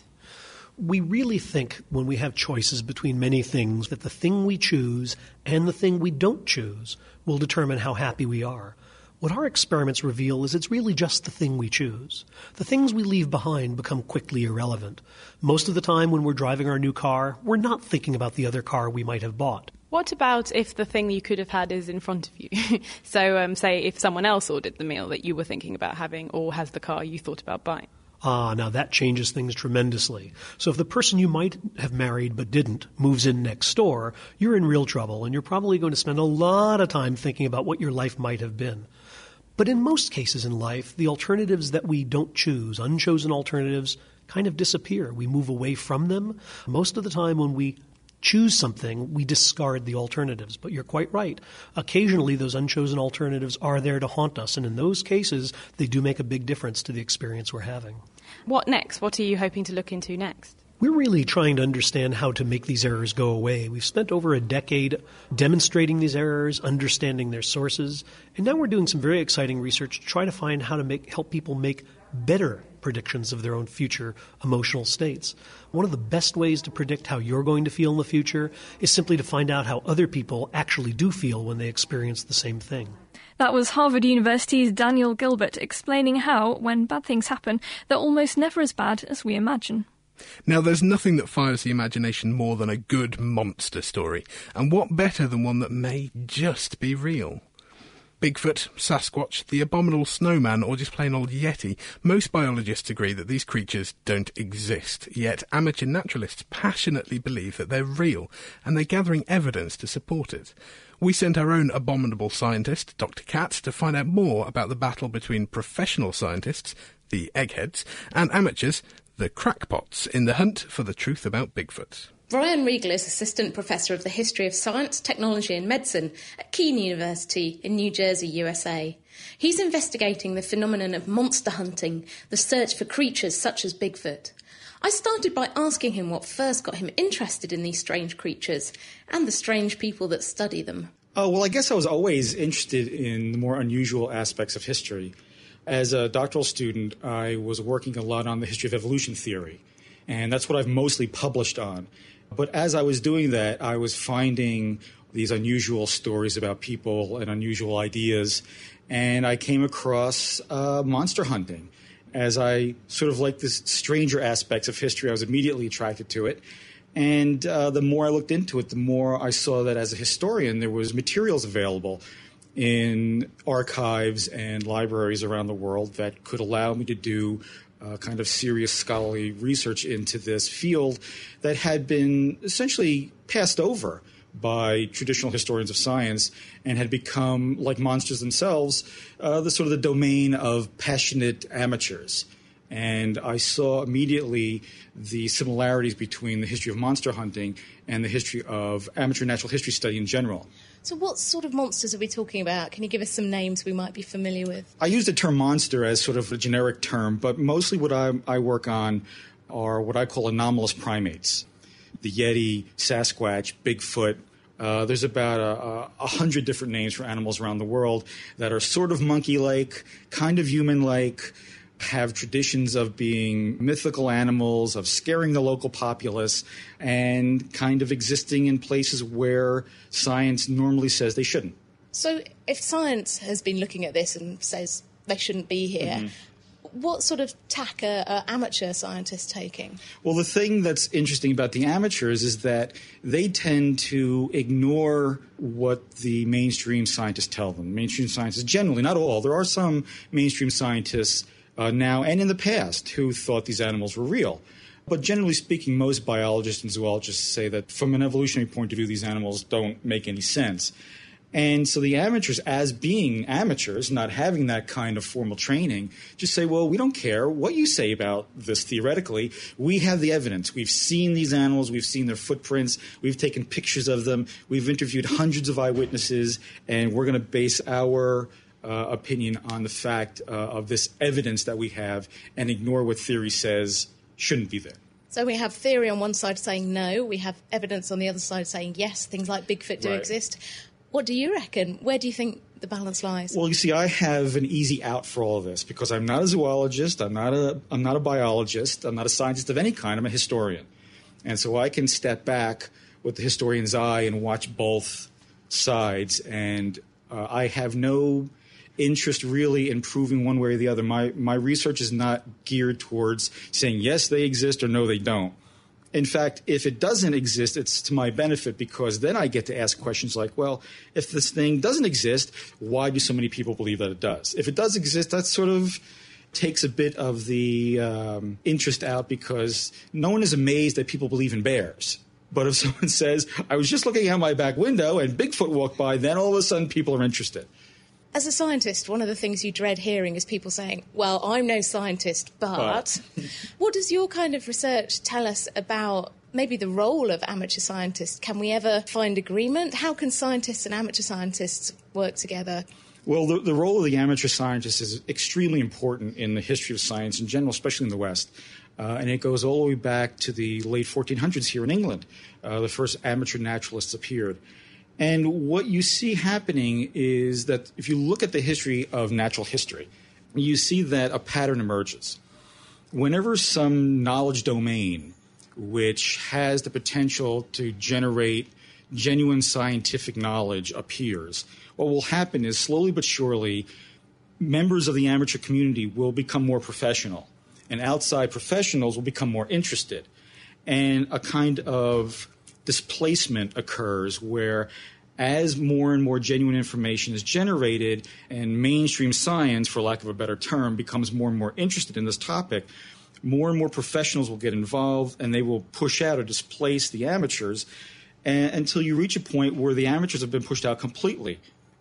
We really think when we have choices between many things that the thing we choose and the thing we don't choose will determine how happy we are. What our experiments reveal is it's really just the thing we choose. The things we leave behind become quickly irrelevant. Most of the time when we're driving our new car, we're not thinking about the other car we might have bought. What about if the thing you could have had is in front of you? so um, say if someone else ordered the meal that you were thinking about having or has the car you thought about buying. Ah, now that changes things tremendously. So if the person you might have married but didn't moves in next door, you're in real trouble, and you're probably going to spend a lot of time thinking about what your life might have been. But in most cases in life, the alternatives that we don't choose, unchosen alternatives, kind of disappear. We move away from them. Most of the time when we choose something, we discard the alternatives. But you're quite right. Occasionally, those unchosen alternatives are there to haunt us, and in those cases, they do make a big difference to the experience we're having. What next? What are you hoping to look into next? We're really trying to understand how to make these errors go away. We've spent over a decade demonstrating these errors, understanding their sources, and now we're doing some very exciting research to try to find how to make help people make better predictions of their own future emotional states. One of the best ways to predict how you're going to feel in the future is simply to find out how other people actually do feel when they experience the same thing. That was Harvard University's Daniel Gilbert explaining how, when bad things happen, they're almost never as bad as we imagine. Now, there's nothing that fires the imagination more than a good monster story, and what better than one that may just be real? Bigfoot, Sasquatch, the abominable snowman, or just plain old Yeti, most biologists agree that these creatures don't exist, yet amateur naturalists passionately believe that they're real, and they're gathering evidence to support it. We sent our own abominable scientist, Doctor Cat, to find out more about the battle between professional scientists, the eggheads, and amateurs, the crackpots in the hunt for the truth about Bigfoot. Brian Regal is Assistant Professor of the History of Science, Technology and Medicine at Keene University in New Jersey, U S A. He's investigating the phenomenon of monster hunting, the search for creatures such as Bigfoot. I started by asking him what first got him interested in these strange creatures and the strange people that study them. Oh, well, I guess I was always interested in the more unusual aspects of history. As a doctoral student, I was working a lot on the history of evolution theory, and that's what I've mostly published on. But as I was doing that, I was finding these unusual stories about people and unusual ideas, and I came across uh, monster hunting. As I sort of like this stranger aspects of history, I was immediately attracted to it. And uh, the more I looked into it, the more I saw that as a historian, there was materials available in archives and libraries around the world that could allow me to do uh, kind of serious scholarly research into this field that had been essentially passed over by traditional historians of science and had become, like monsters themselves, uh, the sort of the domain of passionate amateurs. And I saw immediately the similarities between the history of monster hunting and the history of amateur natural history study in general. So what sort of monsters are we talking about? Can you give us some names we might be familiar with? I use the term monster as sort of a generic term, but mostly what I, I work on are what I call anomalous primates. The Yeti, Sasquatch, Bigfoot. Uh, there's about a, a hundred different names for animals around the world that are sort of monkey-like, kind of human-like, have traditions of being mythical animals, of scaring the local populace, and kind of existing in places where science normally says they shouldn't. So if science has been looking at this and says they shouldn't be here, mm-hmm. what sort of tack are, are amateur scientists taking? Well, the thing that's interesting about the amateurs is that they tend to ignore what the mainstream scientists tell them. Mainstream scientists, generally, not all, there are some mainstream scientists Uh, now and in the past who thought these animals were real. But generally speaking, most biologists and zoologists say that from an evolutionary point of view, these animals don't make any sense. And so the amateurs, as being amateurs, not having that kind of formal training, just say, well, we don't care what you say about this theoretically. We have the evidence. We've seen these animals. We've seen their footprints. We've taken pictures of them. We've interviewed hundreds of eyewitnesses, and we're going to base our Uh, opinion on the fact uh, of this evidence that we have and ignore what theory says shouldn't be there. So we have theory on one side saying no, we have evidence on the other side saying yes, things like Bigfoot do Right. exist. What do you reckon? Where do you think the balance lies? Well, you see, I have an easy out for all of this because I'm not a zoologist, I'm not a, I'm not a biologist, I'm not a scientist of any kind, I'm a historian. And so I can step back with the historian's eye and watch both sides, and uh, I have no interest really in proving one way or the other. My my research is not geared towards saying yes, they exist or no, they don't. In fact, if it doesn't exist, it's to my benefit because then I get to ask questions like, well, if this thing doesn't exist, why do so many people believe that it does? If it does exist, that sort of takes a bit of the um, interest out because no one is amazed that people believe in bears. But if someone says, I was just looking out my back window and Bigfoot walked by, then all of a sudden people are interested. As a scientist, one of the things you dread hearing is people saying, well, I'm no scientist, but... but. What does your kind of research tell us about maybe the role of amateur scientists? Can we ever find agreement? How can scientists and amateur scientists work together? Well, the, the role of the amateur scientist is extremely important in the history of science in general, especially in the West. Uh, and it goes all the way back to the late fourteen hundreds here in England. Uh, the first amateur naturalists appeared. And what you see happening is that if you look at the history of natural history, you see that a pattern emerges. Whenever some knowledge domain which has the potential to generate genuine scientific knowledge appears, what will happen is slowly but surely members of the amateur community will become more professional, and outside professionals will become more interested. And a kind of displacement occurs where as more and more genuine information is generated and mainstream science, for lack of a better term, becomes more and more interested in this topic, more and more professionals will get involved and they will push out or displace the amateurs and, until you reach a point where the amateurs have been pushed out completely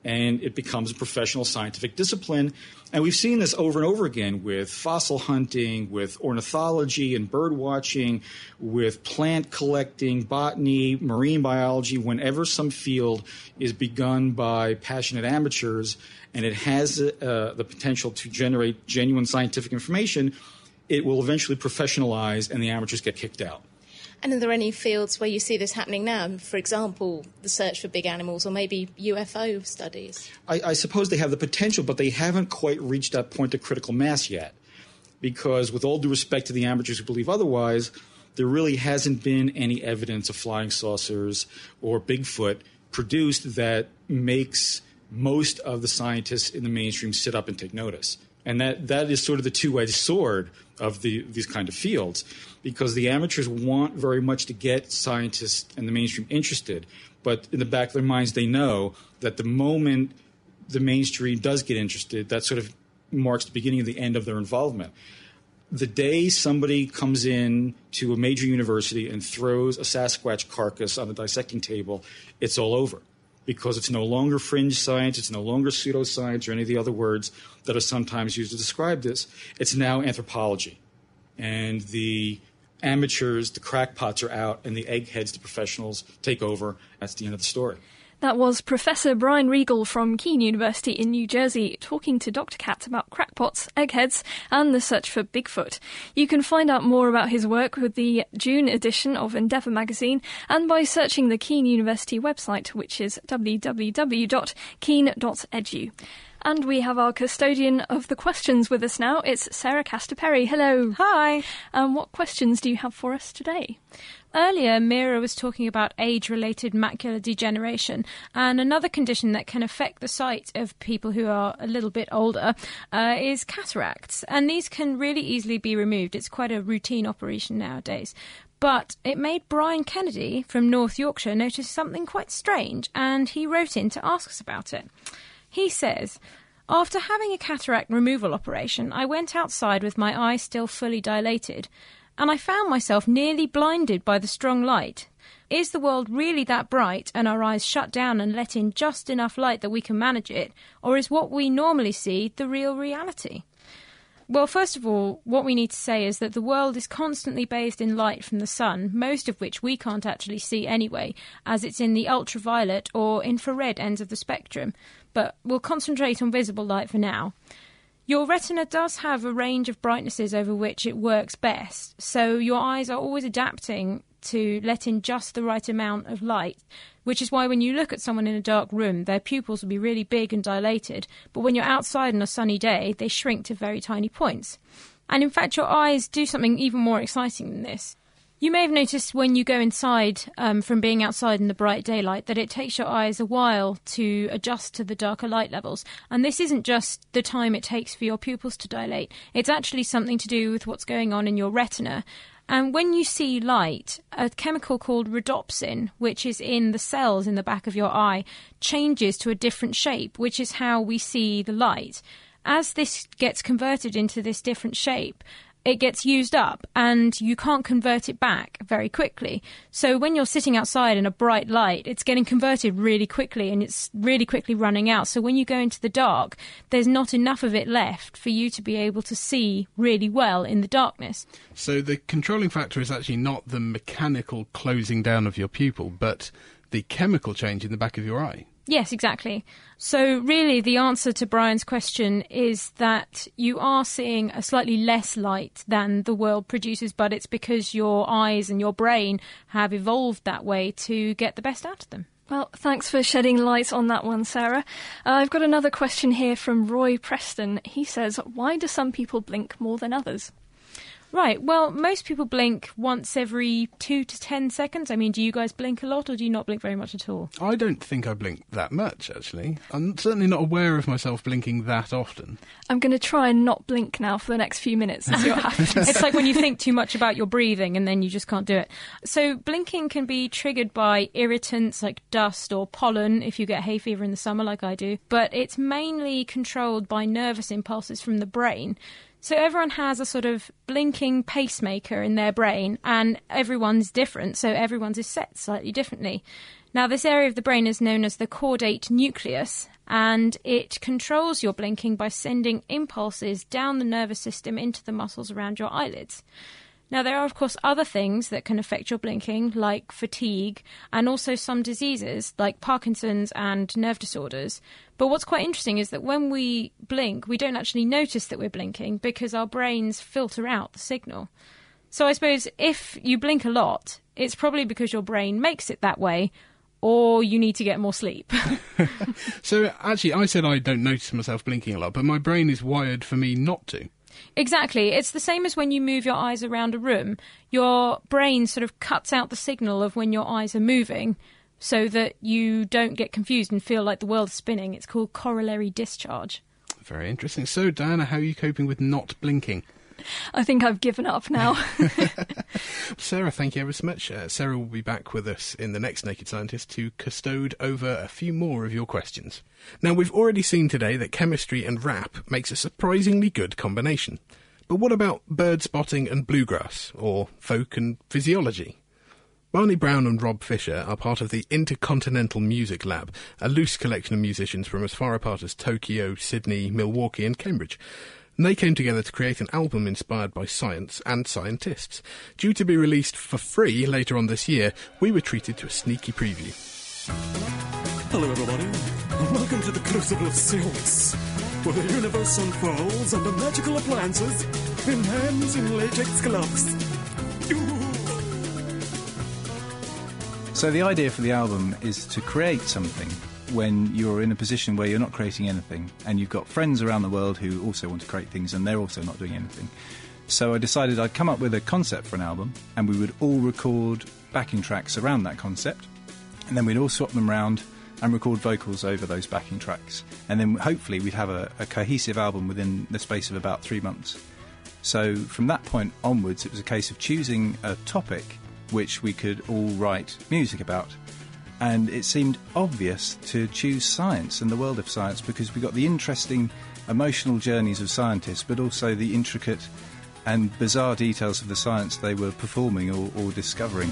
and it becomes a professional scientific discipline. And we've seen this over and over again with fossil hunting, with ornithology and bird watching, with plant collecting, botany, marine biology. Whenever some field is begun by passionate amateurs and it has uh, the potential to generate genuine scientific information, it will eventually professionalize and the amateurs get kicked out. And are there any fields where you see this happening now? For example, the search for big animals or maybe U F O studies? I, I suppose they have the potential, but they haven't quite reached that point of critical mass yet. Because with all due respect to the amateurs who believe otherwise, there really hasn't been any evidence of flying saucers or Bigfoot produced that makes most of the scientists in the mainstream sit up and take notice. And that, that is sort of the two-edged sword of the, these kind of fields, because the amateurs want very much to get scientists and the mainstream interested, but in the back of their minds they know that the moment the mainstream does get interested, that sort of marks the beginning of the end of their involvement. The day somebody comes in to a major university and throws a Sasquatch carcass on the dissecting table, it's all over. Because it's no longer fringe science, it's no longer pseudoscience or any of the other words that are sometimes used to describe this. It's now anthropology. And the amateurs, the crackpots are out, and the eggheads, the professionals, take over. That's the end of the story. That was Professor Brian Regal from Keene University in New Jersey talking to Doctor Katz about crackpots, eggheads and the search for Bigfoot. You can find out more about his work with the June edition of Endeavour magazine and by searching the Keene University website, which is w w w dot keene dot e d u. And we have our custodian of the questions with us now. It's Sarah Castor-Perry. Hello. Hi. Um, what questions do you have for us today? Earlier, Mira was talking about age-related macular degeneration, and another condition that can affect the sight of people who are a little bit older uh, is cataracts, and these can really easily be removed. It's quite a routine operation nowadays. But it made Brian Kennedy from North Yorkshire notice something quite strange, and he wrote in to ask us about it. He says, after having a cataract removal operation, I went outside with my eye still fully dilated, and I found myself nearly blinded by the strong light. Is the world really that bright and our eyes shut down and let in just enough light that we can manage it, or is what we normally see the real reality? Well, first of all, what we need to say is that the world is constantly bathed in light from the sun, most of which we can't actually see anyway, as it's in the ultraviolet or infrared ends of the spectrum. But we'll concentrate on visible light for now. Your retina does have a range of brightnesses over which it works best, so your eyes are always adapting to let in just the right amount of light, which is why when you look at someone in a dark room, their pupils will be really big and dilated, but when you're outside on a sunny day, they shrink to very tiny points. And in fact, your eyes do something even more exciting than this. You may have noticed when you go inside um, from being outside in the bright daylight that it takes your eyes a while to adjust to the darker light levels. And this isn't just the time it takes for your pupils to dilate. It's actually something to do with what's going on in your retina. And when you see light, a chemical called rhodopsin, which is in the cells in the back of your eye, changes to a different shape, which is how we see the light. As this gets converted into this different shape, it gets used up and you can't convert it back very quickly. So when you're sitting outside in a bright light, it's getting converted really quickly and it's really quickly running out. So when you go into the dark, there's not enough of it left for you to be able to see really well in the darkness. So the controlling factor is actually not the mechanical closing down of your pupil, but the chemical change in the back of your eye. Yes, exactly. So really the answer to Brian's question is that you are seeing a slightly less light than the world produces, but it's because your eyes and your brain have evolved that way to get the best out of them. Well, thanks for shedding light on that one, Sarah. Uh, I've got another question here from Roy Preston. He says, why do some people blink more than others? Right, well, most people blink once every two to ten seconds. I mean, do you guys blink a lot or do you not blink very much at all? I don't think I blink that much, actually. I'm certainly not aware of myself blinking that often. I'm going to try and not blink now for the next few minutes and see what happens. It's like when you think too much about your breathing and then you just can't do it. So blinking can be triggered by irritants like dust or pollen if you get hay fever in the summer like I do, but it's mainly controlled by nervous impulses from the brain. So everyone has a sort of blinking pacemaker in their brain and everyone's different, so everyone's is set slightly differently. Now, this area of the brain is known as the caudate nucleus, and it controls your blinking by sending impulses down the nervous system into the muscles around your eyelids. Now, there are, of course, other things that can affect your blinking, like fatigue, and also some diseases, like Parkinson's and nerve disorders. But what's quite interesting is that when we blink, we don't actually notice that we're blinking because our brains filter out the signal. So I suppose if you blink a lot, it's probably because your brain makes it that way, or you need to get more sleep. So, actually, I said I don't notice myself blinking a lot, but my brain is wired for me not to. Exactly. It's the same as when you move your eyes around a room. Your brain sort of cuts out the signal of when your eyes are moving so that you don't get confused and feel like the world is spinning. It's called corollary discharge. Very interesting. So, Diana, how are you coping with not blinking? I think I've given up now. Sarah, thank you ever so much. Uh, Sarah will be back with us in the next Naked Scientist to custode over a few more of your questions. Now, we've already seen today that chemistry and rap makes a surprisingly good combination. But what about bird spotting and bluegrass, or folk and physiology? Barney Brown and Rob Fisher are part of the Intercontinental Music Lab, a loose collection of musicians from as far apart as Tokyo, Sydney, Milwaukee and Cambridge. And they came together to create an album inspired by science and scientists. Due to be released for free later on this year, we were treated to a sneaky preview. Hello everybody, and welcome to the Crucible of Science, where the universe unfolds under magical appliances in hands in latex gloves. So the idea for the album is to create something when you're in a position where you're not creating anything and you've got friends around the world who also want to create things and they're also not doing anything. So I decided I'd come up with a concept for an album and we would all record backing tracks around that concept, and then we'd all swap them around and record vocals over those backing tracks, and then hopefully we'd have a, a cohesive album within the space of about three months. So from that point onwards it was a case of choosing a topic which we could all write music about. And it seemed obvious to choose science and the world of science because we got the interesting emotional journeys of scientists, but also the intricate and bizarre details of the science they were performing or, or discovering.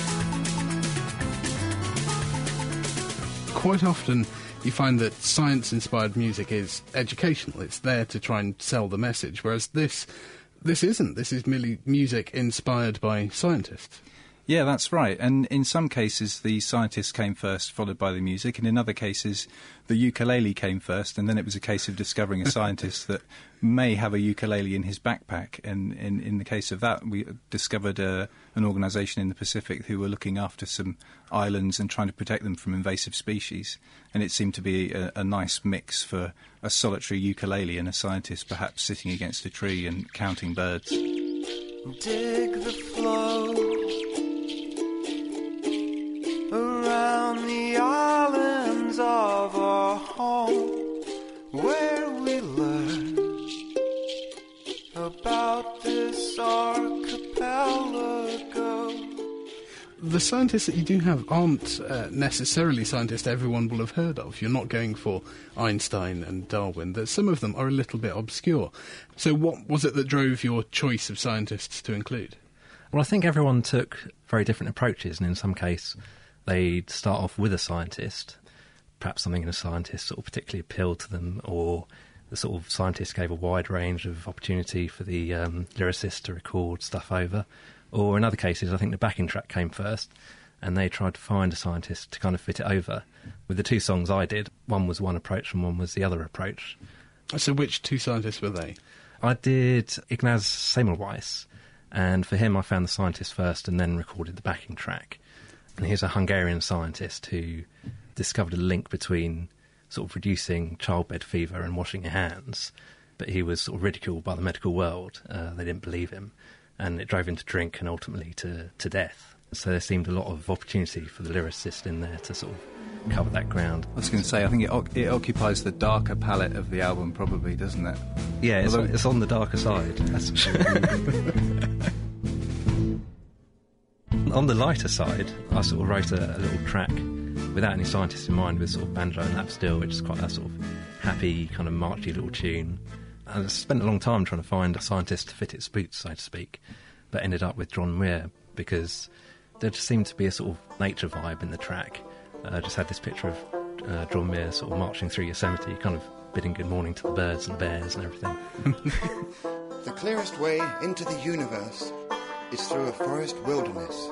Quite often you find that science-inspired music is educational. It's there to try and sell the message, whereas this, this isn't. This is merely music inspired by scientists. Yeah, that's right. And in some cases, the scientists came first, followed by the music. And in other cases, the ukulele came first. And then it was a case of discovering a scientist that may have a ukulele in his backpack. And in, in the case of that, we discovered uh, an organisation in the Pacific who were looking after some islands and trying to protect them from invasive species. And it seemed to be a, a nice mix for a solitary ukulele and a scientist perhaps sitting against a tree and counting birds. Dig the flow around the islands of our home, where we learn about this archipelago. The scientists that you do have aren't uh, necessarily scientists everyone will have heard of. You're not going for Einstein and Darwin. That some of them are a little bit obscure. So what was it that drove your choice of scientists to include? Well, I think everyone took very different approaches, and in some case they'd start off with a scientist. Perhaps something in a scientist sort of particularly appealed to them, or the sort of scientist gave a wide range of opportunity for the um, lyricist to record stuff over. Or in other cases, I think the backing track came first, and they tried to find a scientist to kind of fit it over. With the two songs I did, one was one approach and one was the other approach. So which two scientists were they? I did Ignaz Semmelweis, and for him I found the scientist first and then recorded the backing track. And he's a Hungarian scientist who discovered a link between sort of reducing childbed fever and washing your hands, but he was sort of ridiculed by the medical world. Uh, they didn't believe him, and it drove him to drink and ultimately to, to death. So there seemed a lot of opportunity for the lyricist in there to sort of cover that ground. I was going to say, I think it, it occupies the darker palette of the album, probably, doesn't it? Yeah, it's, Although, it's on the darker side. That's for sure. On the lighter side, I sort of wrote a, a little track without any scientists in mind, with sort of banjo and lap steel, which is quite a sort of happy, kind of marchy little tune. And I spent a long time trying to find a scientist to fit its boots, so to speak, but ended up with John Muir because there just seemed to be a sort of nature vibe in the track, uh, just had this picture of uh, John Muir sort of marching through Yosemite, kind of bidding good morning to the birds and the bears and everything. The clearest way into the universe is through a forest wilderness.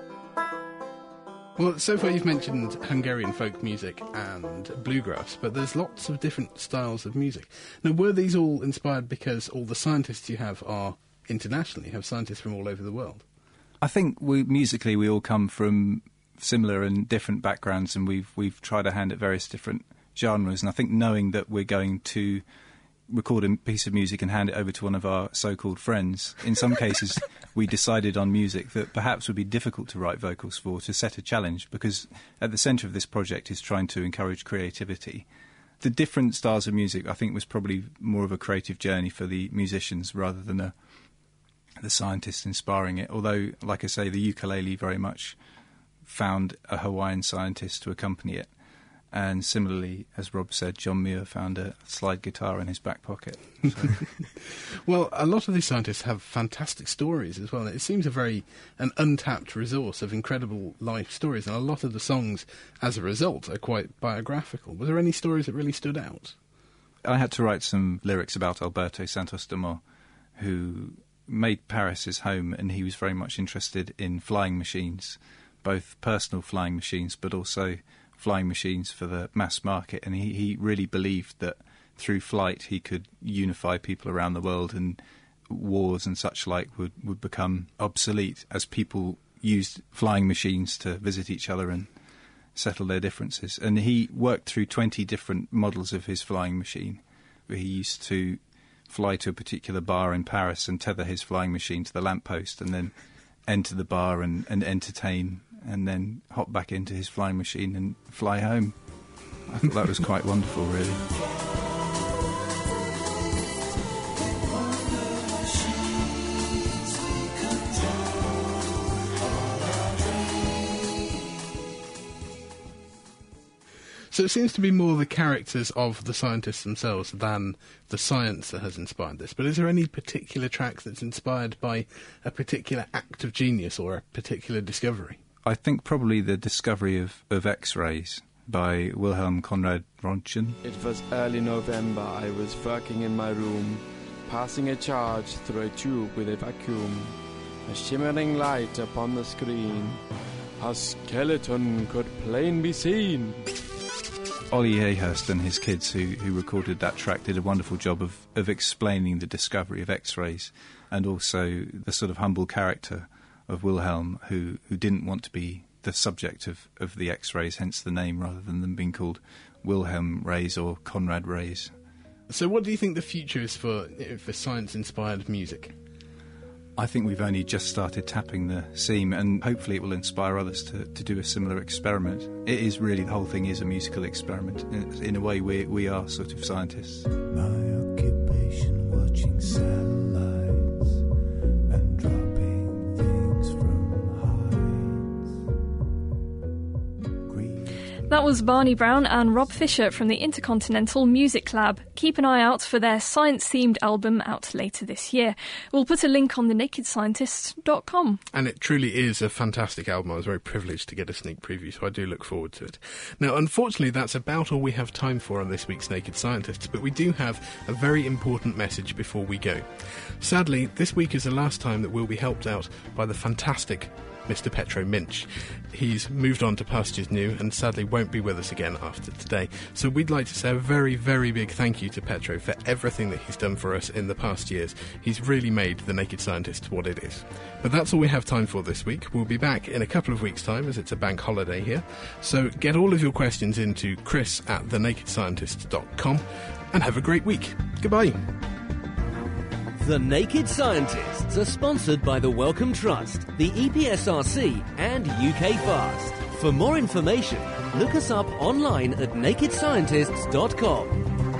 Well, so far you've mentioned Hungarian folk music and bluegrass, but there's lots of different styles of music. Now, were these all inspired because all the scientists you have are internationally, have scientists from all over the world? I think we musically we all come from similar and different backgrounds, and we've we've tried our hand at various different genres. And I think knowing that we're going to record a piece of music and hand it over to one of our so-called friends, in some cases we decided on music that perhaps would be difficult to write vocals for, to set a challenge, because at the centre of this project is trying to encourage creativity. The different styles of music, I think, was probably more of a creative journey for the musicians rather than a, the scientists inspiring it, although, like I say, the ukulele very much found a Hawaiian scientist to accompany it. And similarly, as Rob said, John Muir found a slide guitar in his back pocket. So. Well, a lot of these scientists have fantastic stories as well. It seems a very an untapped resource of incredible life stories, and a lot of the songs, as a result, are quite biographical. Were there any stories that really stood out? I had to write some lyrics about Alberto Santos Dumont, who made Paris his home, and he was very much interested in flying machines, both personal flying machines, but also flying machines for the mass market, and he, he really believed that through flight he could unify people around the world, and wars and such like would, would become obsolete as people used flying machines to visit each other and settle their differences. And he worked through twenty different models of his flying machine, where he used to fly to a particular bar in Paris and tether his flying machine to the lamppost and then enter the bar and, and entertain, and then hop back into his flying machine and fly home. I thought that was quite wonderful, really. So it seems to be more the characters of the scientists themselves than the science that has inspired this. But is there any particular track that's inspired by a particular act of genius or a particular discovery? I think probably the discovery of, of X-rays by Wilhelm Conrad Röntgen. It was early November. I was working in my room, passing a charge through a tube with a vacuum. A shimmering light upon the screen. A skeleton could plain be seen. Ollie Ahurst and his kids who, who recorded that track did a wonderful job of, of explaining the discovery of X-rays, and also the sort of humble character of Wilhelm, who, who didn't want to be the subject of, of the X-rays, hence the name, rather than them being called Wilhelm rays or Conrad rays. So what do you think the future is for, for science-inspired music? I think we've only just started tapping the seam, and hopefully it will inspire others to, to do a similar experiment. It is really, the whole thing is a musical experiment. In, in a way, we, we are sort of scientists. My occupation, watching satellites and dropping things from heights. That was Barney Brown and Rob Fisher from the Intercontinental Music Lab. Keep an eye out for their science-themed album out later this year. We'll put a link on the naked scientists dot com. And it truly is a fantastic album. I was very privileged to get a sneak preview, so I do look forward to it. Now, unfortunately, that's about all we have time for on this week's Naked Scientists, but we do have a very important message before we go. Sadly, this week is the last time that we'll be helped out by the fantastic Mister Petro Minch. He's moved on to pastures new and sadly won't be with us again after today. So we'd like to say a very, very big thank you to Petro for everything that he's done for us in the past years. He's really made The Naked Scientist what it is. But that's all we have time for this week. We'll be back in a couple of weeks' time as it's a bank holiday here. So get all of your questions into chris at the naked scientists dot com and have a great week. Goodbye. The Naked Scientists are sponsored by the Wellcome Trust, the E P S R C and U K Fast. For more information, look us up online at naked scientists dot com.